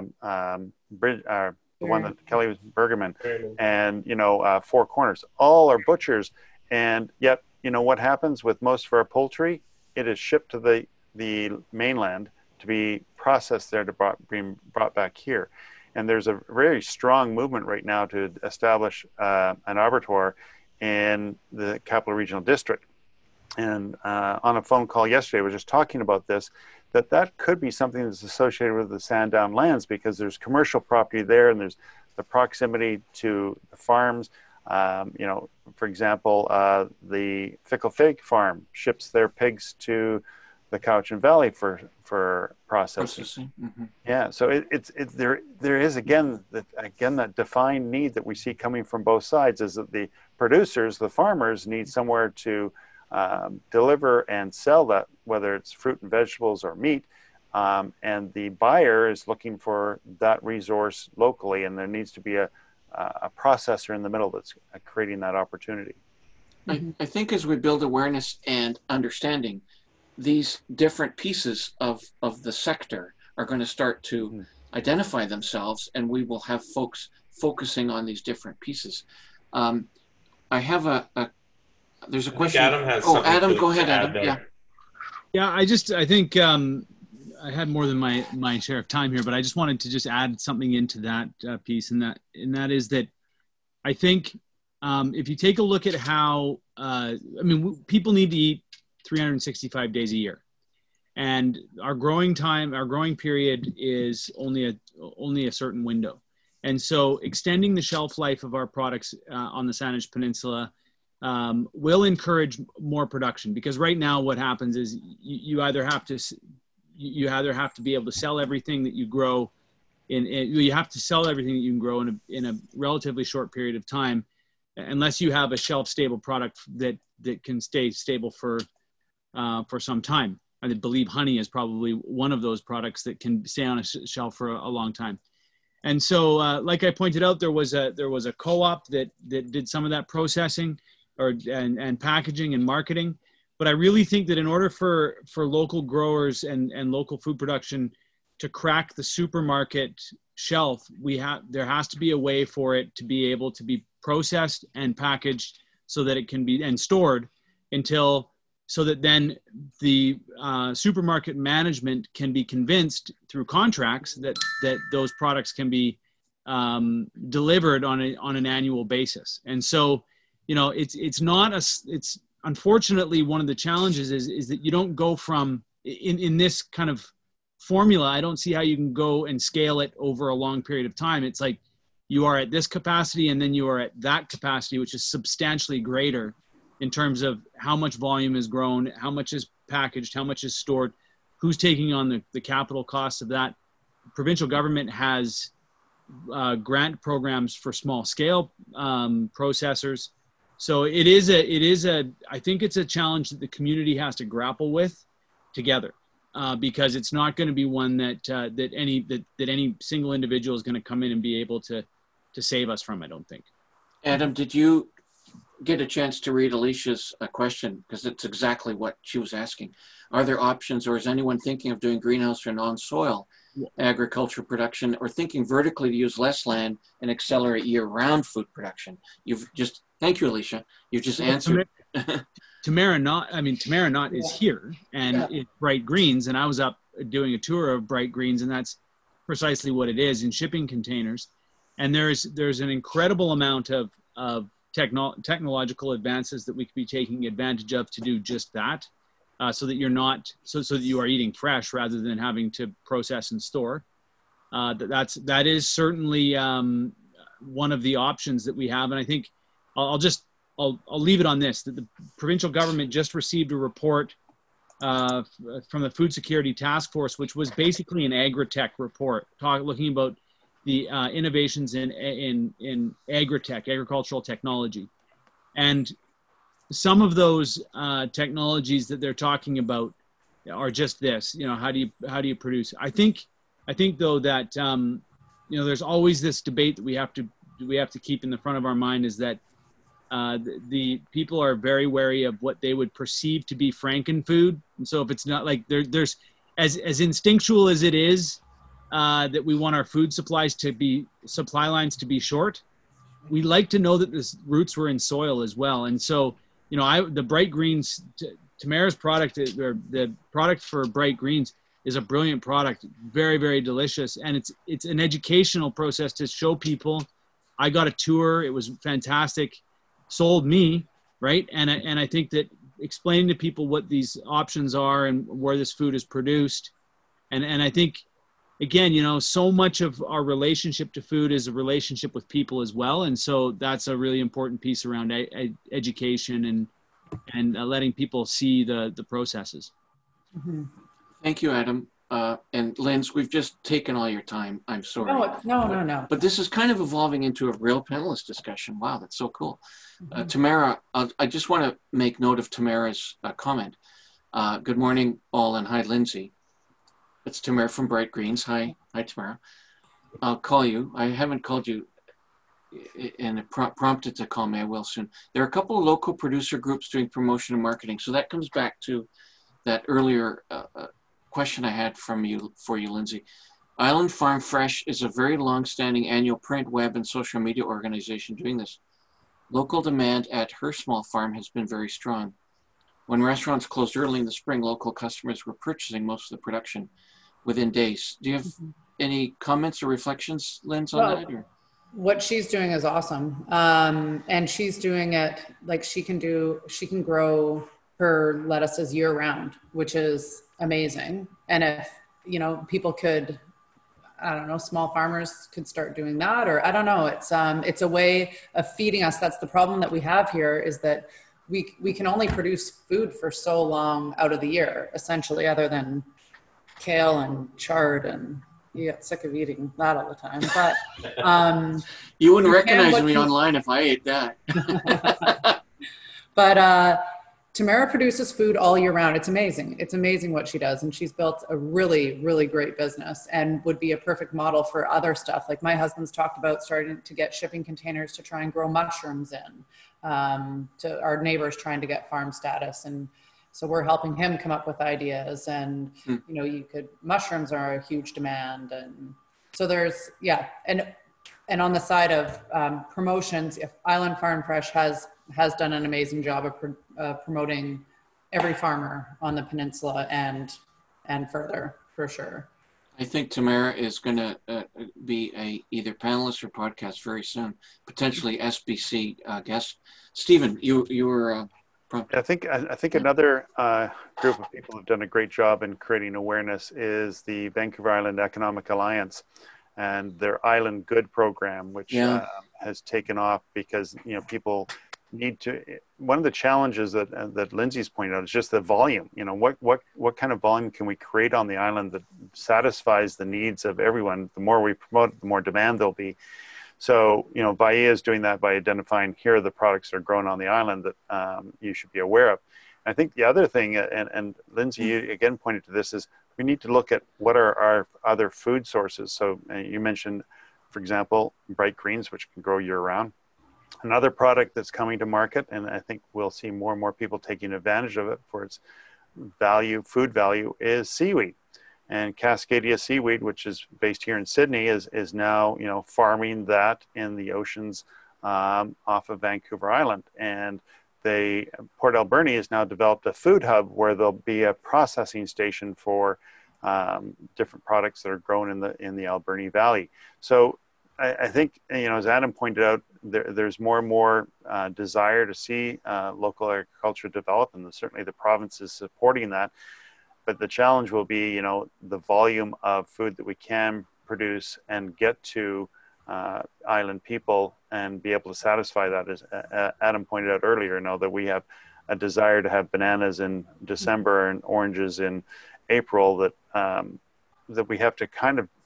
the one that Kelly was Bergerman, and Four Corners, all are butchers. And yet, what happens with most of our poultry? It is shipped to the mainland to be processed there, to being brought back here. And there's a very strong movement right now to establish an abattoir in the Capital Regional District. And on a phone call yesterday, we were just talking about this, that could be something that's associated with the Sandown lands, because there's commercial property there, and there's the proximity to the farms. For example, the Fickle Fig farm ships their pigs to the Cowichan Valley for processing. Mm-hmm. Yeah, so there is again that defined need that we see coming from both sides, is that the producers, the farmers, need somewhere to deliver and sell that, whether it's fruit and vegetables or meat, and the buyer is looking for that resource locally, and there needs to be a processor in the middle that's creating that opportunity. I think as we build awareness and understanding, these different pieces of the sector are going to start to identify themselves, and we will have folks focusing on these different pieces. I have there's a question. Adam has Adam, go ahead, Adam. Yeah, I think I had more than my share of time here, but I just wanted to just add something into that piece, and that is that I think if you take a look at how, people need to eat 365 days a year, and our growing period is only a certain window, and so extending the shelf life of our products on the Saanich Peninsula will encourage more production, because right now what happens is you either have to you either have to be able to sell everything that you grow you have to sell everything that you can grow in a relatively short period of time, unless you have a shelf stable product that can stay stable for some time. I believe honey is probably one of those products that can stay on a shelf for a long time. And so, like I pointed out, there was a co-op that did some of that processing and packaging and marketing. But I really think that in order for local growers and local food production to crack the supermarket shelf, there has to be a way for it to be able to be processed and packaged so that it can be and stored so that then the supermarket management can be convinced through contracts that those products can be delivered on an annual basis. And so, it's unfortunately one of the challenges is that you don't go from in this kind of formula. I don't see how you can go and scale it over a long period of time. It's like you are at this capacity and then you are at that capacity, which is substantially greater in terms of how much volume is grown, how much is packaged, how much is stored, who's taking on the capital costs of that. Provincial government has grant programs for small scale processors. So I think it's a challenge that the community has to grapple with together. Because it's not going to be one that any single individual is going to come in and be able to save us from. I don't think. Adam, did you get a chance to read Alicia's question? Because it's exactly what she was asking. Are there options, or is anyone thinking of doing greenhouse or non-soil agriculture production, or thinking vertically to use less land and accelerate year-round food production? Thank you, Alicia. You've just answered. Tamara Knott is here, and it's Bright Greens, and I was up doing a tour of Bright Greens, and that's precisely what it is in shipping containers. And there's an incredible amount of technological advances that we could be taking advantage of to do just that, so that you are eating fresh rather than having to process and store. That is certainly one of the options that we have, and I think I'll leave it on this, that the provincial government just received a report from the Food Security Task Force, which was basically an agri-tech report, looking about the innovations in agri-tech, agricultural technology. And some of those technologies that they're talking about are just this, how do you produce? I think though that, there's always this debate that we have to keep in the front of our mind, is that the people are very wary of what they would perceive to be frankenfood. And so if it's not like there's as instinctual as it is that we want our food supply lines to be short, we like to know that the roots were in soil as well. And so, the Bright Greens, Tamara's product, or the product for Bright Greens, is a brilliant product, very, very delicious. And it's an educational process to show people. I got a tour, it was fantastic. Sold me, right? And I think that explaining to people what these options are and where this food is produced, and I think, again, so much of our relationship to food is a relationship with people as well, and so that's a really important piece around education and letting people see the processes. Mm-hmm. Thank you, Adam. And Linz, we've just taken all your time. I'm sorry. No. But this is kind of evolving into a real panelist discussion. Wow, that's so cool. Tamara, I just want to make note of Tamara's comment. Good morning, all, and hi, Lindsay. It's Tamara from Bright Greens. Hi, Tamara. I'll call you. I haven't called you, and it prompted to call me. I will soon. There are a couple of local producer groups doing promotion and marketing. So that comes back to that earlier question I had for you, Lindsay. Island Farm Fresh is a very long-standing annual print, web, and social media organization doing this. Local demand at her small farm has been very strong. When restaurants closed early in the spring, local customers were purchasing most of the production within days. Do you have any comments or reflections, Linz, on that? Or? What she's doing is awesome. And she's doing it like she can grow her lettuces year round, which is amazing. And if, people could, small farmers could start doing that, or I don't know, it's a way of feeding us. That's the problem that we have here, is that we can only produce food for so long out of the year, essentially, other than kale and chard, and you get sick of eating that all the time. But you wouldn't you can recognize what me you- online if I ate that. But Tamara produces food all year round. It's amazing. It's amazing what she does. And she's built a really, really great business and would be a perfect model for other stuff. Like my husband's talked about starting to get shipping containers to try and grow mushrooms in, to our neighbors trying to get farm status. And so we're helping him come up with ideas. And, mushrooms are a huge demand. And so there's, And on the side of promotions, if Island Farm Fresh has done an amazing job of promoting every farmer on the peninsula and further, for sure. I think Tamara is going to be either panelist or podcast very soon, potentially SBC guest. Stephen, you were I think another group of people who've done a great job in creating awareness is the Vancouver Island Economic Alliance and their Island Good program, which has taken off because people need to. One of the challenges that Lindsay's pointed out is just the volume. What kind of volume can we create on the island that satisfies the needs of everyone? The more we promote, the more demand there'll be. So VAIA is doing that by identifying here are the products that are grown on the island that you should be aware of. And I think the other thing, and Lindsay, you again pointed to this, is we need to look at what are our other food sources. So you mentioned, for example, bright greens, which can grow year round. Another product that's coming to market, and I think we'll see more and more people taking advantage of it for its food value, is seaweed. And Cascadia seaweed, which is based here in Sydney, is now farming that in the oceans off of Vancouver Island. And Port Alberni has now developed a food hub where there'll be a processing station for different products that are grown in the Alberni Valley. So I think as Adam pointed out, there's more and more desire to see local agriculture develop, and certainly the province is supporting that. But the challenge will be the volume of food that we can produce and get to island people and be able to satisfy that. As Adam pointed out earlier, that we have a desire to have bananas in December and oranges in April, that we have to kind of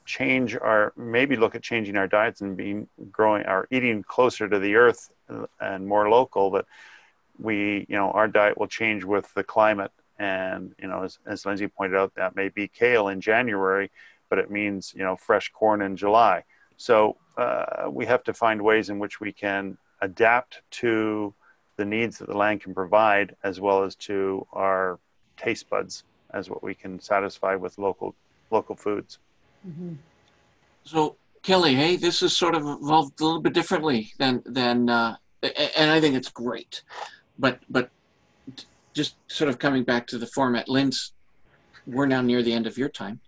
maybe look at changing our diets and eating closer to the earth and more local, that our diet will change with the climate. And as Lindsay pointed out, that may be kale in January, but it means fresh corn in July. So we have to find ways in which we can adapt to the needs that the land can provide, as well as to our taste buds as what we can satisfy with local foods. Mm-hmm. So Kelly, hey, this is sort of evolved a little bit differently than and I think it's great, but just sort of coming back to the format, Linz, we're now near the end of your time.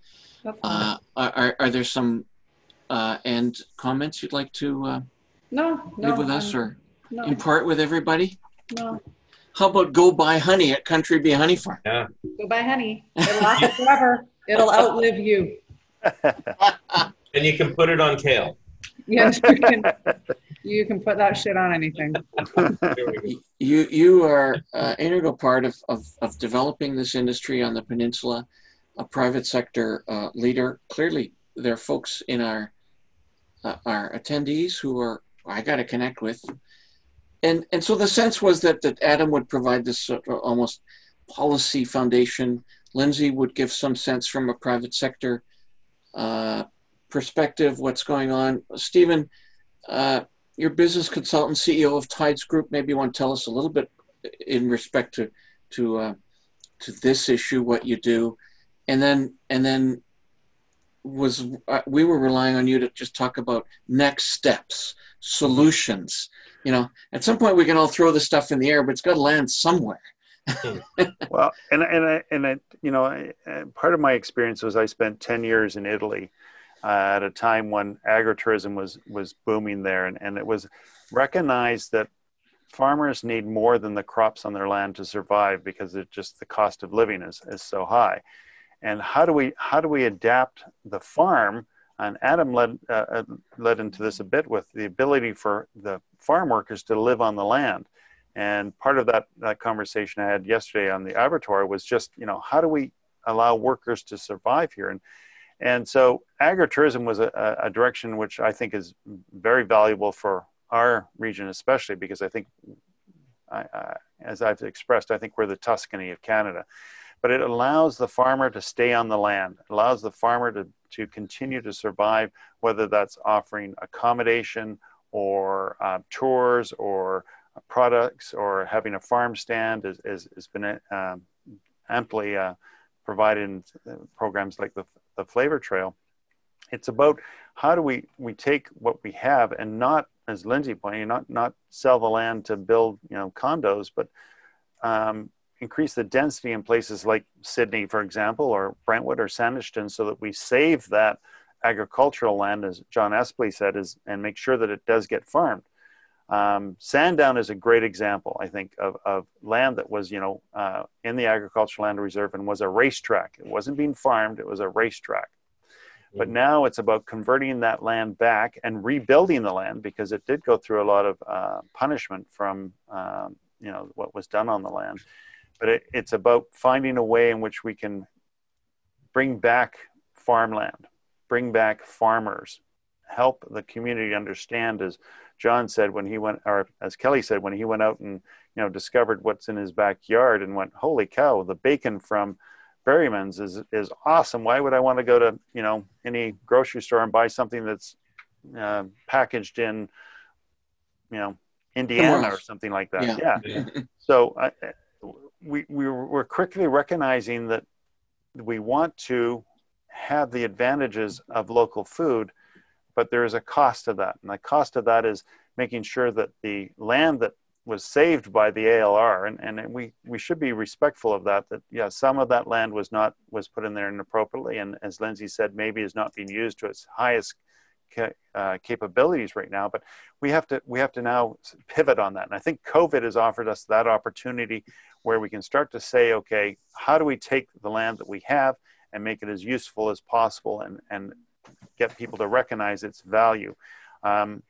Are there some end comments you'd like to leave with us or impart with everybody? No. How about go buy honey at Country Bee Honey Farm? Yeah. Go buy honey. It'll last forever. It'll outlive you. And you can put it on kale. Yes, you can put that shit on anything. You are an integral part of developing this industry on the peninsula, a private sector leader. Clearly, there are folks in our attendees who I got to connect with. And so the sense was that Adam would provide this sort of almost policy foundation. Lindsay would give some sense from a private sector perspective, what's going on. Stephen, your business consultant, CEO of Tides Group, maybe you want to tell us a little bit in respect to this issue, what you do, and then we were relying on you to just talk about next steps, solutions. At some point we can all throw this stuff in the air, but it's got to land somewhere. Well, and part of my experience was I spent 10 years in Italy at a time when agritourism was booming there, and it was recognized that farmers need more than the crops on their land to survive because it's just the cost of living is so high. And how do we adapt the farm? And Adam led into this a bit with the ability for the farm workers to live on the land. And part of that conversation I had yesterday on the abattoir was just, how do we allow workers to survive here. And so agritourism was a direction which I think is very valuable for our region, especially because I think, as I've expressed, I think we're the Tuscany of Canada. But it allows the farmer to stay on the land, it allows the farmer to continue to survive, whether that's offering accommodation or tours or products or having a farm stand has been amply provided in programs like the Flavor Trail. It's about how do we take what we have and not, as Lindsay pointed, not sell the land to build condos, but increase the density in places like Sydney, for example, or Brentwood or Sandishton, so that we save that agricultural land, as John Espley said, and make sure that it does get farmed. Sandown is a great example, I think, of land that was, in the Agricultural Land Reserve and was a racetrack. It wasn't being farmed, it was a racetrack. But now it's about converting that land back and rebuilding the land, because it did go through a lot of punishment from, what was done on the land. But it's about finding a way in which we can bring back farmland, bring back farmers, help the community understand, as John said when he went, or as Kelly said, when he went out and discovered what's in his backyard and went, holy cow, the bacon from Berryman's is awesome. Why would I want to go to any grocery store and buy something that's packaged in Indiana or something like that? Yeah. So we're quickly recognizing that we want to have the advantages of local food, but there is a cost to that. And the cost of that is making sure that the land that was saved by the ALR, and we should be respectful of that some of that land was put in there inappropriately, and as Lindsay said, maybe is not being used to its highest capabilities right now, but we have to now pivot on that. And I think COVID has offered us that opportunity where we can start to say, okay, how do we take the land that we have and make it as useful as possible and get people to recognize its value. In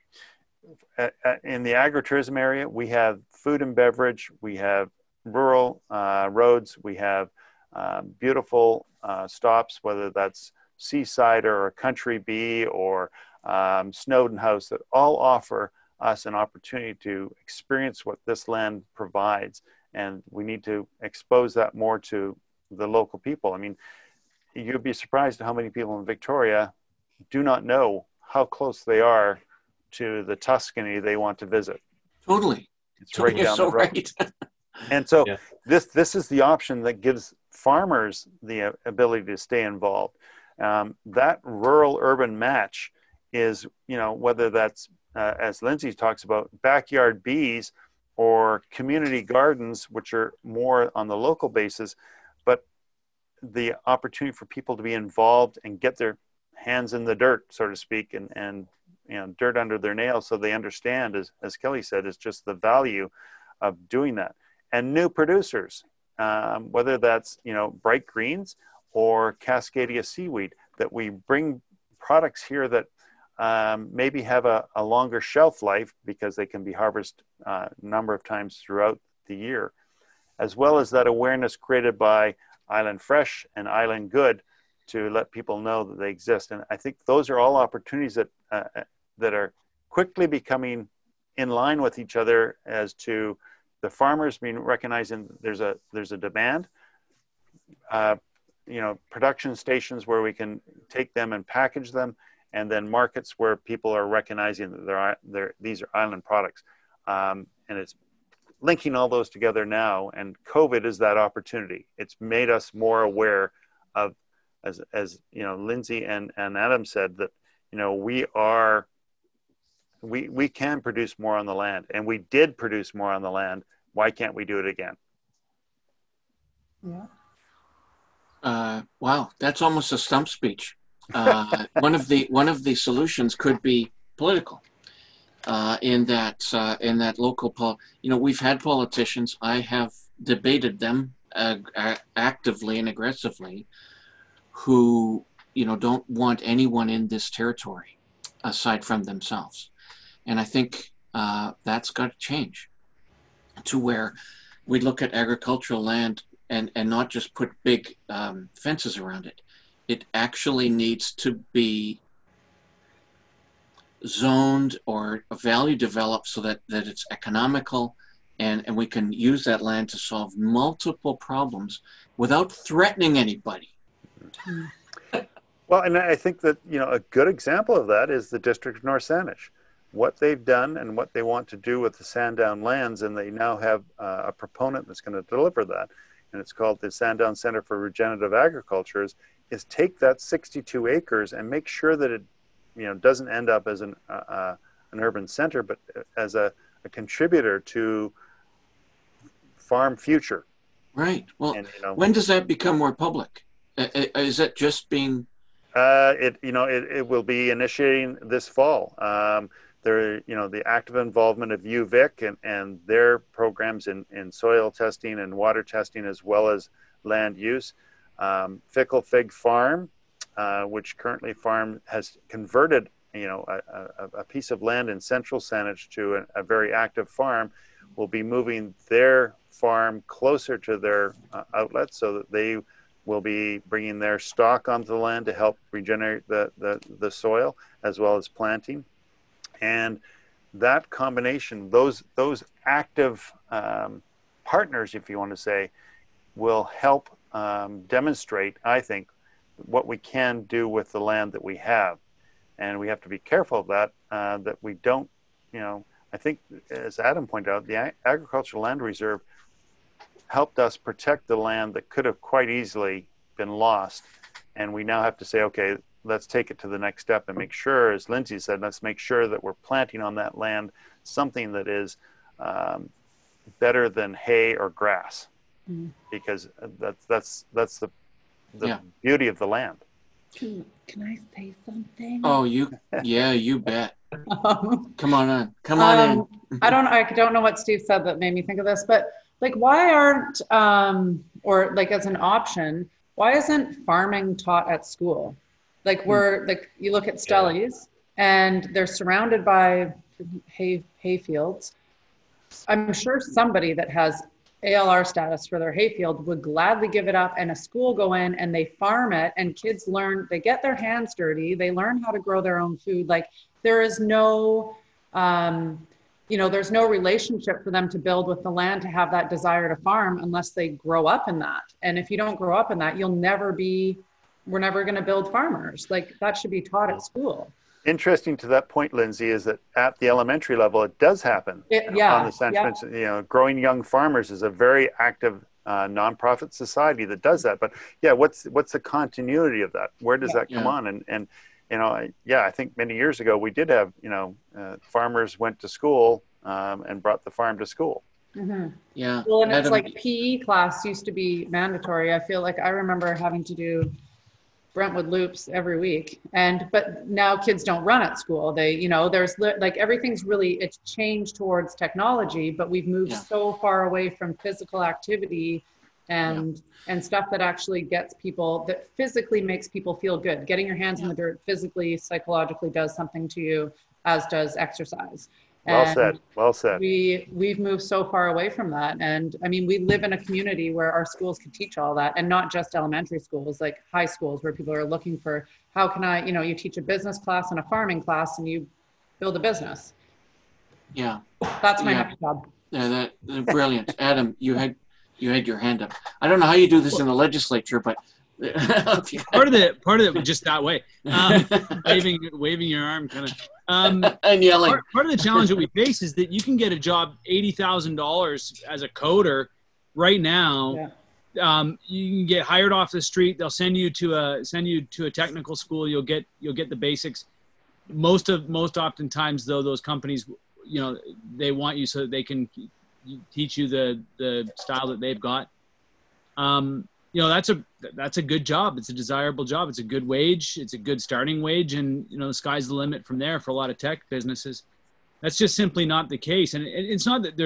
the agritourism area, we have food and beverage, we have rural roads, we have beautiful stops, whether that's Seaside or a Country Bee or Snowden House, that all offer us an opportunity to experience what this land provides. And we need to expose that more to the local people. I mean, you'd be surprised at how many people in Victoria do not know how close they are to the Tuscany they want to visit. Totally. It's right down the road. Right. And so this is the option that gives farmers the ability to stay involved. That rural-urban match is, whether that's, as Lindsay talks about, backyard bees or community gardens, which are more on the local basis, but the opportunity for people to be involved and get their hands in the dirt, so to speak, and dirt under their nails, so they understand, as Kelly said, is just the value of doing that. And new producers, whether that's bright greens or Cascadia seaweed, that we bring products here that maybe have a longer shelf life because they can be harvested a number of times throughout the year, as well as that awareness created by Island Fresh and Island Good to let people know that they exist. And I think those are all opportunities that are quickly becoming in line with each other, as to the farmers being recognizing there's a demand, production stations where we can take them and package them, and then markets where people are recognizing that these are island products. And it's linking all those together now, and COVID is that opportunity. It's made us more aware of, as Lindsay and Adam said, that we can produce more on the land, and we did produce more on the land. Why can't we do it again? Yeah. Wow, that's almost a stump speech. One of the solutions could be political. In that local we've had politicians. I have debated them actively and aggressively, who don't want anyone in this territory aside from themselves. And I think that's got to change to where we look at agricultural land and not just put big fences around it. It actually needs to be zoned or value developed so that it's economical, and we can use that land to solve multiple problems without threatening anybody. Well, and I think that, you know, a good example of that is the District of North Saanich. What they've done and what they want to do with the Sandown lands, and they now have a proponent that's going to deliver that, and it's called the Sandown Center for Regenerative Agriculture, is take that 62 acres and make sure that it, you know, doesn't end up as an urban center, but as a contributor to farm future. Right. Well, and, you know, when does that become more public? Is that just being? It will be initiating this fall. There, you know, the active involvement of UVic and their programs in soil testing and water testing, as well as land use. Fickle Fig Farm, which currently has converted, you know, a piece of land in central Saanich to a very active farm, will be moving their farm closer to their outlet, so that they will be bringing their stock onto the land to help regenerate the soil, as well as planting. And that combination, those active partners, if you want to say, will help demonstrate, I think, what we can do with the land that we have. And we have to be careful of that, that we don't, you know, I think, as Adam pointed out, the Agricultural Land Reserve helped us protect the land that could have quite easily been lost. And we now have to say, okay, let's take it to the next step and make sure, as Lindsay said, let's make sure that we're planting on that land something that is better than hay or grass, because that's the beauty of the land. Can I say something? Oh, you bet. Come on in. I don't know what Steve said that made me think of this, but like, why aren't or like as an option, why isn't farming taught at school? Like, we're like, you look at Stellies and they're surrounded by hay fields. I'm sure somebody that has ALR status for their hayfield would gladly give it up, and a school go in and they farm it, and kids learn, they get their hands dirty, they learn how to grow their own food. Like, there is no, there's no relationship for them to build with the land to have that desire to farm unless they grow up in that. And if you don't grow up in that, we're never going to build farmers. Like, that should be taught at school. Interesting to that point, Lindsay, is that at the elementary level, it does happen. On the Saanich, you know, Growing Young Farmers is a very active nonprofit society that does that. But yeah, what's the continuity of that? Where does that come on? And you know, I think many years ago we did have, you know, farmers went to school and brought the farm to school. Mm-hmm. Yeah. Well, and it's like PE class used to be mandatory. I feel like I remember having to do Brentwood loops every week, but now kids don't run at school. They, you know, there's like, everything's really, it's changed towards technology, but we've moved so far away from physical activity and stuff that actually gets people, that physically makes people feel good. Getting your hands in the dirt physically, psychologically does something to you, as does exercise. Well said. We've moved so far away from that. And I mean, we live in a community where our schools can teach all that, and not just elementary schools, like high schools, where people are looking for, how can I, you know, you teach a business class and a farming class and you build a business. Yeah. That's my next job. Yeah, brilliant. Adam, you had your hand up. I don't know how you do this in the legislature, but part of it was just that way, waving your arm, kind of, and yelling. Part of the challenge that we face is that you can get a job $80,000 as a coder right now. Yeah. You can get hired off the street. They'll send you to a technical school. You'll get the basics. Most oftentimes though, those companies, you know, they want you so that they can teach you the style that they've got. You know, that's a good job. It's a desirable job. It's a good wage. It's a good starting wage. And, you know, the sky's the limit from there for a lot of tech businesses. That's just simply not the case. And it's not that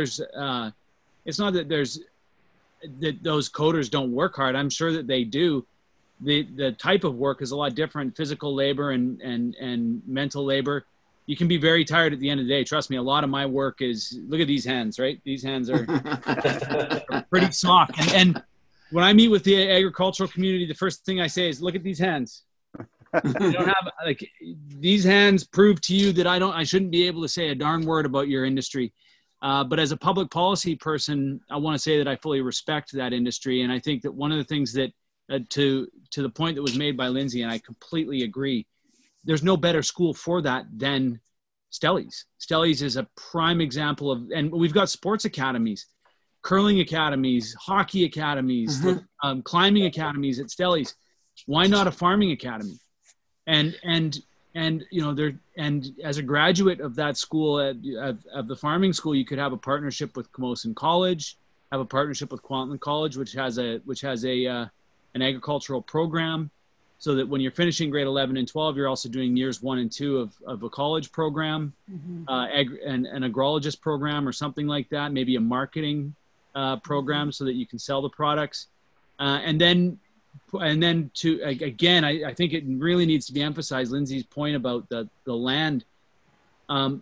that those coders don't work hard. I'm sure that they do. The type of work is a lot different. Physical labor and mental labor. You can be very tired at the end of the day. Trust me, a lot of my work is, look at these hands, right? These hands are pretty soft. And when I meet with the agricultural community, the first thing I say is, look at these hands. You don't have, like, these hands prove to you that I shouldn't be able to say a darn word about your industry. But as a public policy person, I want to say that I fully respect that industry. And I think that one of the things that, to the point that was made by Lindsay, and I completely agree, there's no better school for that than Stellies. Stellies is a prime example of, and we've got sports academies, curling academies, hockey academies, climbing academies at Stellies. Why not a farming academy? And you know, there, and as a graduate of that school, of the farming school, you could have a partnership with Camosun College, have a partnership with Kwantlen College, which has an agricultural program, so that when you're finishing grade 11 and 12, you're also doing years 1 and 2 of a college program, an agrologist program or something like that, maybe a marketing program so that you can sell the products. And then to, again, I think it really needs to be emphasized, Lindsay's point about the land. I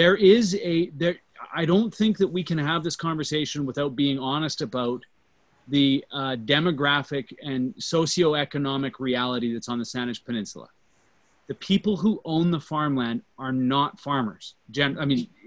don't think that we can have this conversation without being honest about the demographic and socioeconomic reality that's on the Saanich Peninsula. The people who own the farmland are not farmers. Hold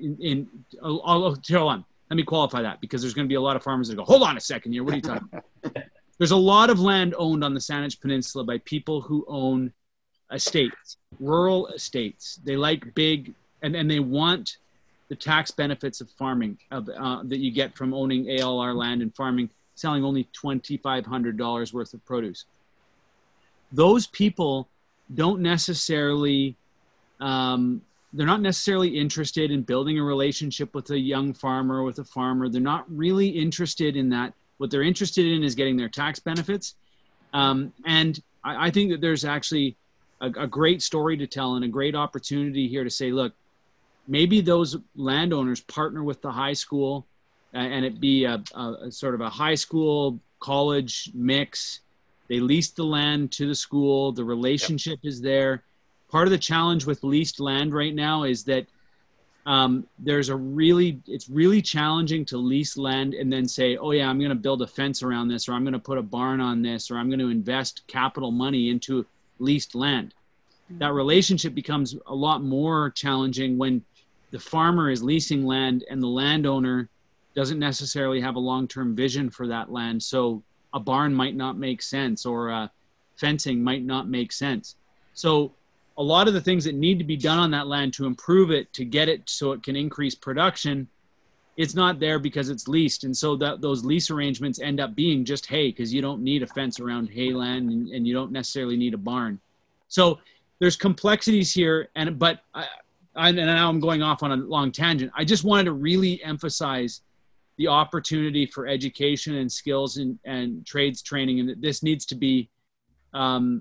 on. Let me qualify that, because there's going to be a lot of farmers that go, hold on a second here, what are you talking about? There's a lot of land owned on the Saanich Peninsula by people who own estates, rural estates. They like big, and they want the tax benefits of farming that you get from owning ALR land and farming, selling only $2,500 worth of produce. Those people don't necessarily, they're not necessarily interested in building a relationship with a young farmer or with a farmer. They're not really interested in that. What they're interested in is getting their tax benefits. And I think that there's actually a great story to tell and a great opportunity here to say, look, maybe those landowners partner with the high school, and it be a sort of a high school college mix. They lease the land to the school. The relationship is there. Part of the challenge with leased land right now is that it's really challenging to lease land and then say, oh yeah, I'm going to build a fence around this, or I'm going to put a barn on this, or I'm going to invest capital money into leased land. That relationship becomes a lot more challenging when the farmer is leasing land and the landowner doesn't necessarily have a long-term vision for that land. So a barn might not make sense, or fencing might not make sense. So a lot of the things that need to be done on that land to improve it, to get it so it can increase production, it's not there because it's leased. And so those lease arrangements end up being just hay, because you don't need a fence around hay land, and you don't necessarily need a barn. So there's complexities here, but now I'm going off on a long tangent. I just wanted to really emphasize the opportunity for education and skills and trades training, and that this needs to be a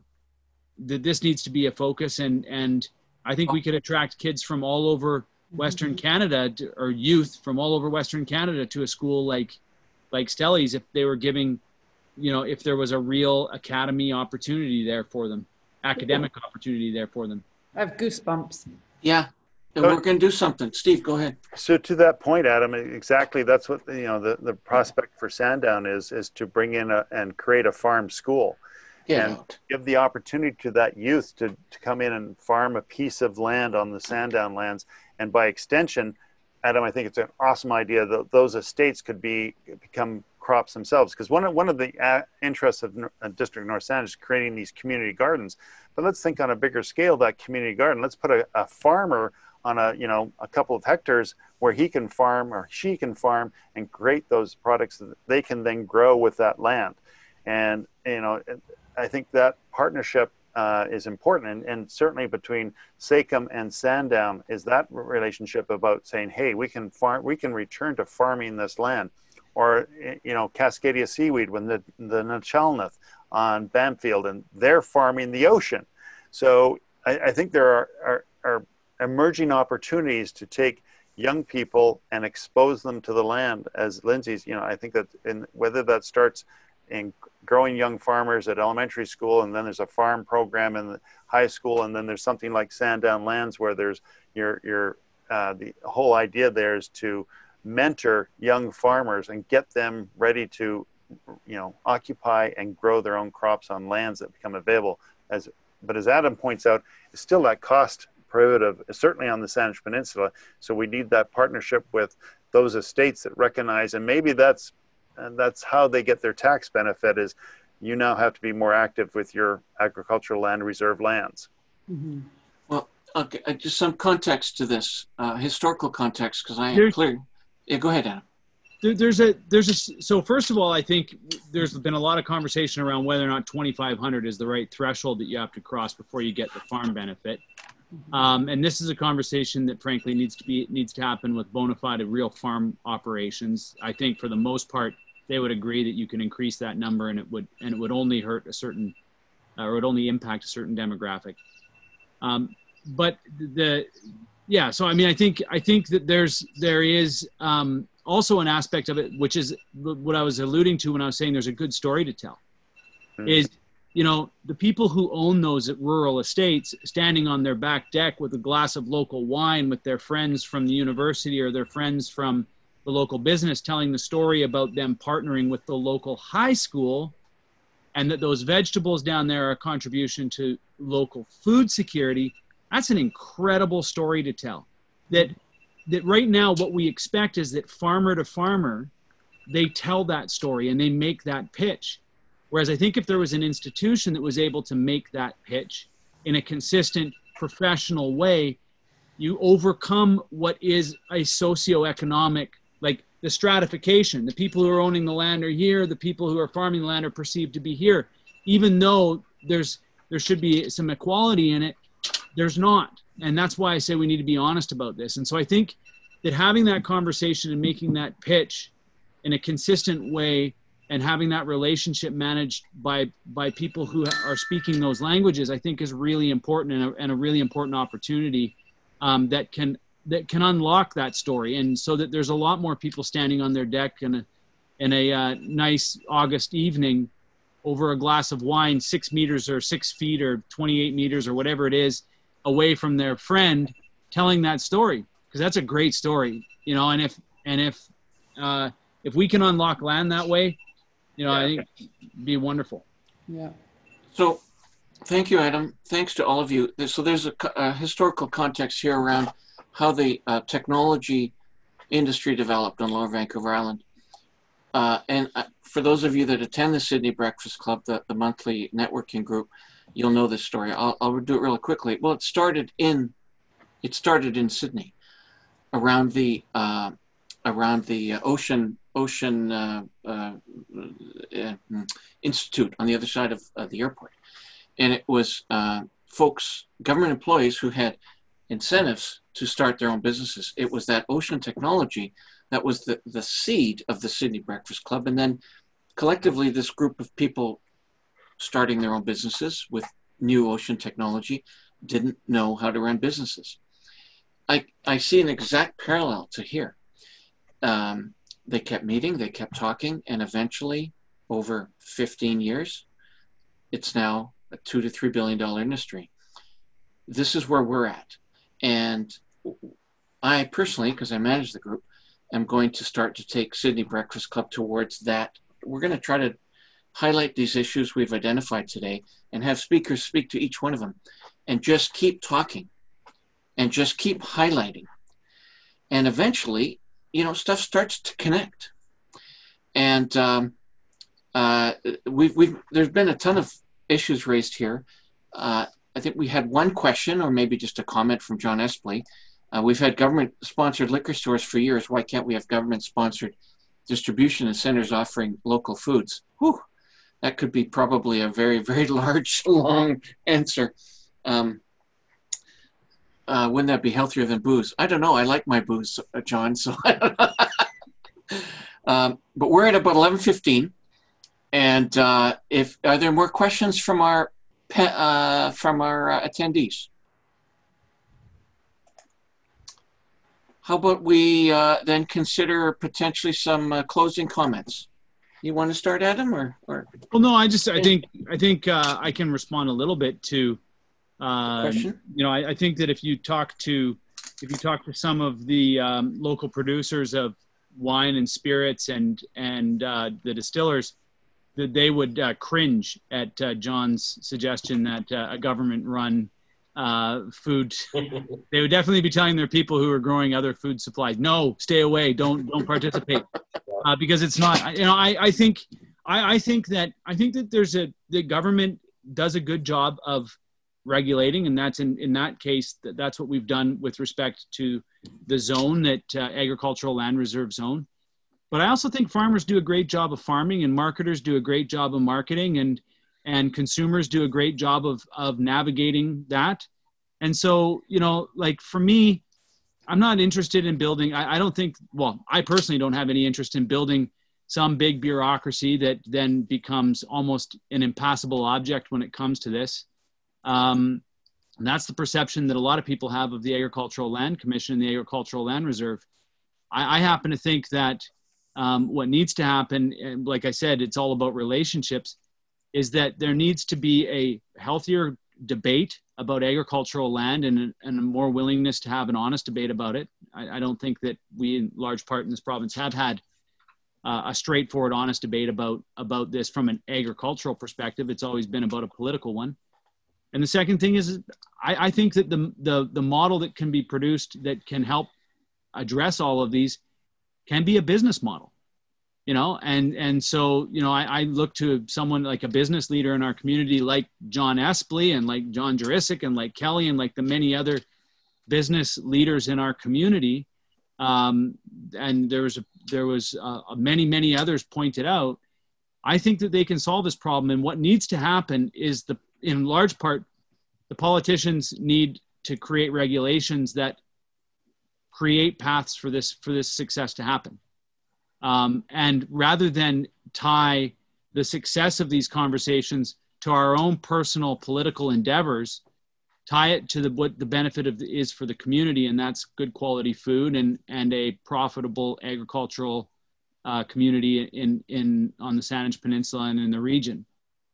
focus. And I think we could attract kids from all over Western Canada, or youth from all over Western Canada, to a school like Stellies, if they were giving, if there was a real academy opportunity there for them, academic opportunity there for them. I have goosebumps. Yeah. And we're going to do something. Steve, go ahead. So to that point, Adam, exactly, that's what the prospect for Sandown is to bring in and create a farm school, and give the opportunity to that youth to come in and farm a piece of land on the Sandown lands. And by extension, Adam, I think it's an awesome idea that those estates could become crops themselves. Because one of the interests of District North Saanich is creating these community gardens. But let's think on a bigger scale, that community garden. Let's put a farmer on a couple of hectares where he can farm, or she can farm, and create those products that they can then grow with that land. And I think that partnership is important, and certainly between SACEM and Sandown is that relationship about saying, hey, we can return to farming this land, or Cascadia Seaweed when the Nachalnath on Bamfield, and they're farming the ocean. So I think there are emerging opportunities to take young people and expose them to the land, as Lindsay's, I think that whether that starts in growing young farmers at elementary school, and then there's a farm program in the high school, and then there's something like Sandown Lands where there's the whole idea there is to mentor young farmers and get them ready to occupy and grow their own crops on lands that become available. But as Adam points out, it's still that cost prohibitive, certainly on the Saanich Peninsula. So we need that partnership with those estates that recognize, and maybe that's how they get their tax benefit, is you now have to be more active with your agricultural land reserve lands. Mm-hmm. Well, okay, just some context to this, historical context, because I am clear. Yeah, go ahead, Adam. So first of all, I think there's been a lot of conversation around whether or not 2,500 is the right threshold that you have to cross before you get the farm benefit. And this is a conversation that frankly needs to happen with bona fide real farm operations. I think for the most part, they would agree that you can increase that number, and it would only hurt a certain, or it would only impact a certain demographic. So I mean, I think that there is also an aspect of it, which is what I was alluding to when I was saying there's a good story to tell, is, the people who own those rural estates standing on their back deck with a glass of local wine with their friends from the university or their friends from the local business, telling the story about them partnering with the local high school, and that those vegetables down there are a contribution to local food security. That's an incredible story to tell. That right now what we expect is that farmer to farmer, they tell that story and they make that pitch. Whereas I think if there was an institution that was able to make that pitch in a consistent, professional way, you overcome what is a socioeconomic, like the stratification. The people who are owning the land are here, the people who are farming the land are perceived to be here. Even though there should be some equality in it, there's not. And that's why I say we need to be honest about this. And so I think that having that conversation and making that pitch in a consistent way and having that relationship managed by people who are speaking those languages, I think is really important, and a really important opportunity that can unlock that story. And so that there's a lot more people standing on their deck in a nice August evening over a glass of wine, 6 meters or 6 feet or 28 meters or whatever it is away from their friend, telling that story, because that's a great story, and if we can unlock land that way, I think it'd be wonderful. Yeah. So thank you, Adam. Thanks to all of you. So there's a historical context here around how the technology industry developed on Lower Vancouver Island. And for those of you that attend the Sydney Breakfast Club, the monthly networking group, you'll know this story. I'll do it really quickly. Well, it started in Sydney, around the Ocean Institute on the other side of the airport, and it was government employees who had incentives to start their own businesses. It was that ocean technology that was the seed of the Sydney Breakfast Club, and then collectively this group of people starting their own businesses with new ocean technology didn't know how to run businesses. I see an exact parallel to here. They kept meeting, they kept talking, and eventually, over 15 years, it's now a $2 to $3 billion industry. This is where we're at. And I personally, because I manage the group, am going to start to take Sydney Breakfast Club towards that. We're going to try to highlight these issues we've identified today and have speakers speak to each one of them, and just keep talking and just keep highlighting. And eventually, stuff starts to connect. And there's been a ton of issues raised here. I think we had one question, or maybe just a comment from John Espley. We've had government-sponsored liquor stores for years. Why can't we have government-sponsored distribution and centers offering local foods? Whew, that could be probably a very, very large, long answer. Wouldn't that be healthier than booze? I don't know. I like my booze, John, so I don't know. But we're at about 11:15. And are there more questions from our attendees? How about we then consider potentially some closing comments? You want to start, Adam, or? Well, no, I think I can respond a little bit to. Question? I think that if you talk to some of the local producers of wine and spirits and the distillers, that they would cringe at John's suggestion that a government-run food. They would definitely be telling their people who are growing other food supplies, no, stay away, don't participate, because it's not. You know, I think that the government does a good job of regulating, and that's in that case that's what we've done with respect to the zone, that agricultural land reserve zone. But I also think farmers do a great job of farming, and marketers do a great job of marketing, and consumers do a great job of navigating that. And so, you know, like for me, I'm not interested in building, I don't think, well, I personally don't have any interest in building some big bureaucracy that then becomes almost an impassable object when it comes to this. And that's the perception that a lot of people have of the Agricultural Land Commission and the Agricultural Land Reserve. I happen to think that what needs to happen, and like I said, it's all about relationships, is that there needs to be a healthier debate about agricultural land and a more willingness to have an honest debate about it. I don't think that we, in large part in this province, have had a straightforward, honest debate about this from an agricultural perspective. It's always been about a political one. And the second thing is, I think that the model that can be produced that can help address all of these can be a business model, you know, and so, you know, I look to someone like a business leader in our community, like John Espley and like John Jurisic and like Kelly and like the many other business leaders in our community. And there was many others pointed out. I think that they can solve this problem. And what needs to happen is in large part, the politicians need to create regulations that create paths for this success to happen. And rather than tie the success of these conversations to our own personal political endeavors, tie it to what the benefit is for the community, and that's good quality food and a profitable agricultural community on the Saanich Peninsula and in the region.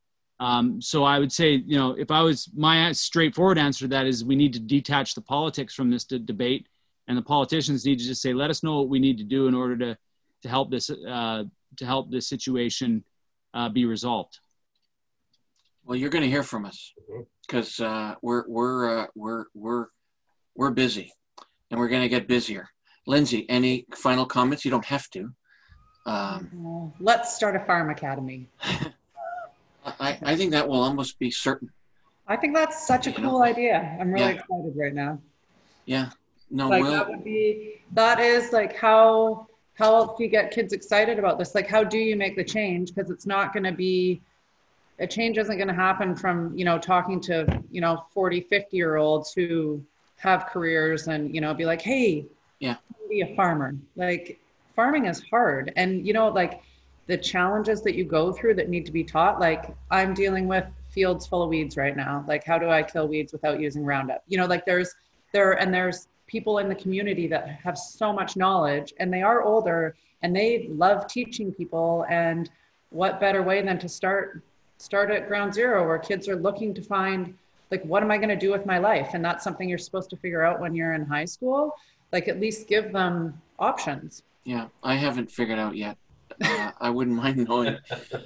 So I would say, you know, my straightforward answer to that is we need to detach the politics from this debate, and the politicians need to just say, let us know what we need to do in order to help this situation be resolved. Well, you're going to hear from us because we're busy, and we're going to get busier. Lindsay, any final comments? You don't have to. Let's start a farm academy. I think that will almost be certain. I think that's such a cool idea. I'm really excited right now. Yeah. No, like that is like how do you get kids excited about this? Like, how do you make the change? Because it's not going to be, a change isn't going to happen from, you know, talking to, you know, 40, 50-year-olds who have careers and, you know, be like, hey, be a farmer. Like, farming is hard. And, you know, like the challenges that you go through that need to be taught, like I'm dealing with fields full of weeds right now. Like, how do I kill weeds without using Roundup? You know, like there's people in the community that have so much knowledge, and they are older and they love teaching people. And what better way than to start at ground zero, where kids are looking to find, like, what am I going to do with my life? And that's something you're supposed to figure out when you're in high school. Like, at least give them options. Yeah, I haven't figured out yet. I wouldn't mind knowing.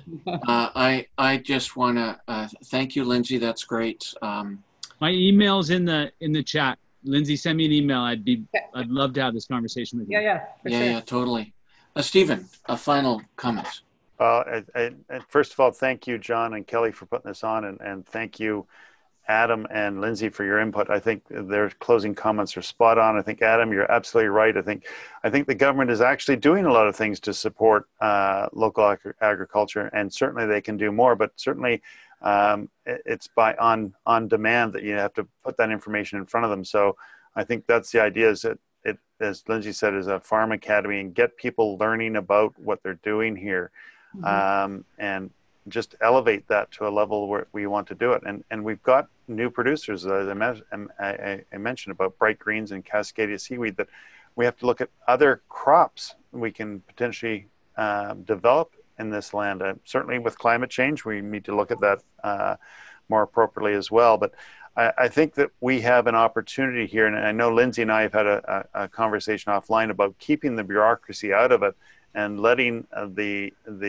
I just want to thank you, Lindsay. That's great. My email's in the chat. Lindsay, send me an email. I'd love to have this conversation with you. Yeah, totally. Stephen, a final comment. First of all, thank you, John and Kelly, for putting this on, and thank you, Adam and Lindsay, for your input. I think their closing comments are spot on. I think, Adam, you're absolutely right. I think the government is actually doing a lot of things to support local agriculture, and certainly they can do more. But certainly, it's on demand that you have to put that information in front of them. So I think that's the idea, is that it, as Lindsay said, is a farm academy, and get people learning about what they're doing here. And just elevate that to a level where we want to do it. And we've got new producers, as I mentioned, about bright greens and Cascadia seaweed, that we have to look at other crops we can potentially develop in this land. Certainly with climate change, we need to look at that more appropriately as well. But I think that we have an opportunity here, and I know Lindsay and I have had a conversation offline about keeping the bureaucracy out of it and letting the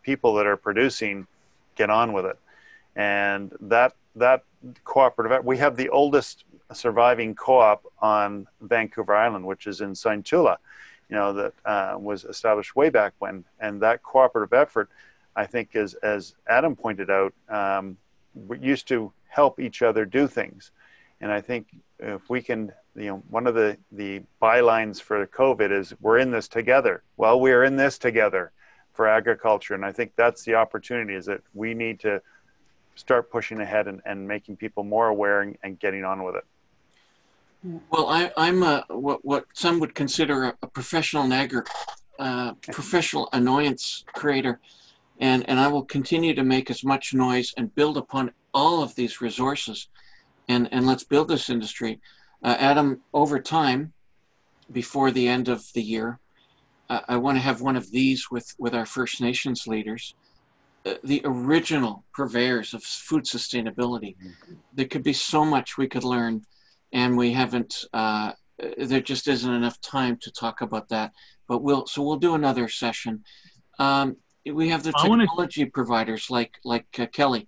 people that are producing get on with it. And that cooperative, we have the oldest surviving co-op on Vancouver Island, which is in Saintula, that was established way back when. And that cooperative effort, I think, as Adam pointed out, we used to help each other do things. And I think if we can, one of the bylines for COVID is we're in this together. Well, we're in this together for agriculture. And I think that's the opportunity, is that we need to start pushing ahead and making people more aware and getting on with it. Well, I'm what some would consider a professional nagger, professional annoyance creator. And I will continue to make as much noise and build upon all of these resources. And let's build this industry. Adam, over time, before the end of the year, I want to have one of these with our First Nations leaders, the original purveyors of food sustainability. There could be so much we could learn, and we haven't, there just isn't enough time to talk about that. But we'll do another session. We have the technology providers like Kelly,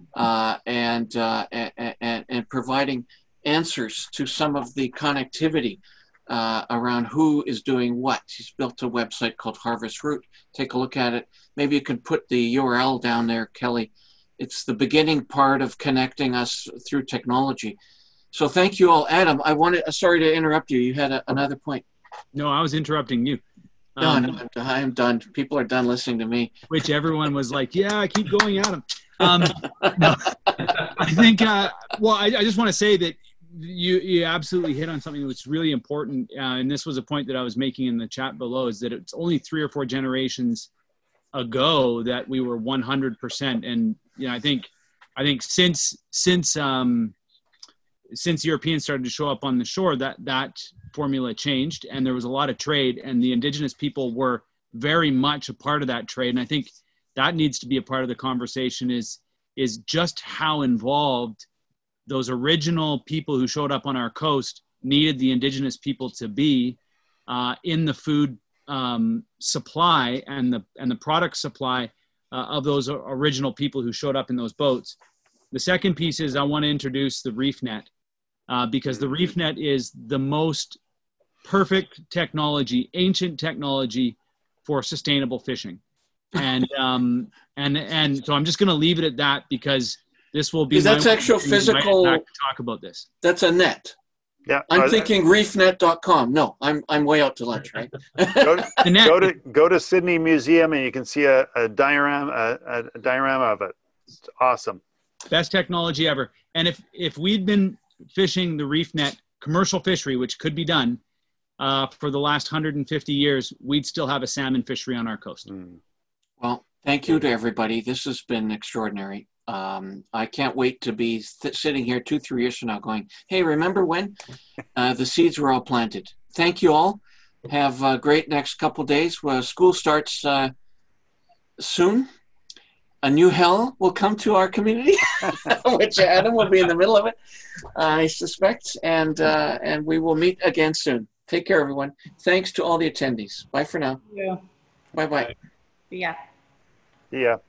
and providing answers to some of the connectivity around who is doing what. He's built a website called Harvest Root. Take a look at it. Maybe you could put the URL down there, Kelly. It's the beginning part of connecting us through technology. So thank you all. Adam, sorry to interrupt you. You had another point. No, I was interrupting you. No, I'm done. People are done listening to me. Which everyone was like, yeah, keep going, Adam. No, I think, I just want to say that you absolutely hit on something that's really important. And this was a point that I was making in the chat below, is that it's only 3 or 4 generations ago that we were 100%. And, I think since Europeans started to show up on the shore, that formula changed, and there was a lot of trade, and the Indigenous people were very much a part of that trade. And I think that needs to be a part of the conversation, is just how involved those original people who showed up on our coast needed the Indigenous people to be in the food supply and the product supply of those original people who showed up in those boats. The second piece is I want to introduce the reef net. Because the reef net is the most perfect technology, ancient technology for sustainable fishing. And so I'm just going to leave it at that, because this will be that's actual physical to talk about this. That's a net. Yeah. I'm thinking reefnet.com. No, I'm way out to lunch, right? Go to Sydney Museum and you can see a diorama of it. It's awesome. Best technology ever. And if we'd been fishing the reef net, commercial fishery, which could be done for the last 150 years, we'd still have a salmon fishery on our coast. Well, thank you to everybody. This has been extraordinary. I can't wait to be sitting here 2-3 years from now going, hey, remember when the seeds were all planted? Thank you all. Have a great next couple days. School starts soon. A new hell will come to our community, which Adam will be in the middle of it, I suspect, and we will meet again soon. Take care, everyone. Thanks to all the attendees. Bye for now. Yeah. Bye-bye. Yeah. Yeah.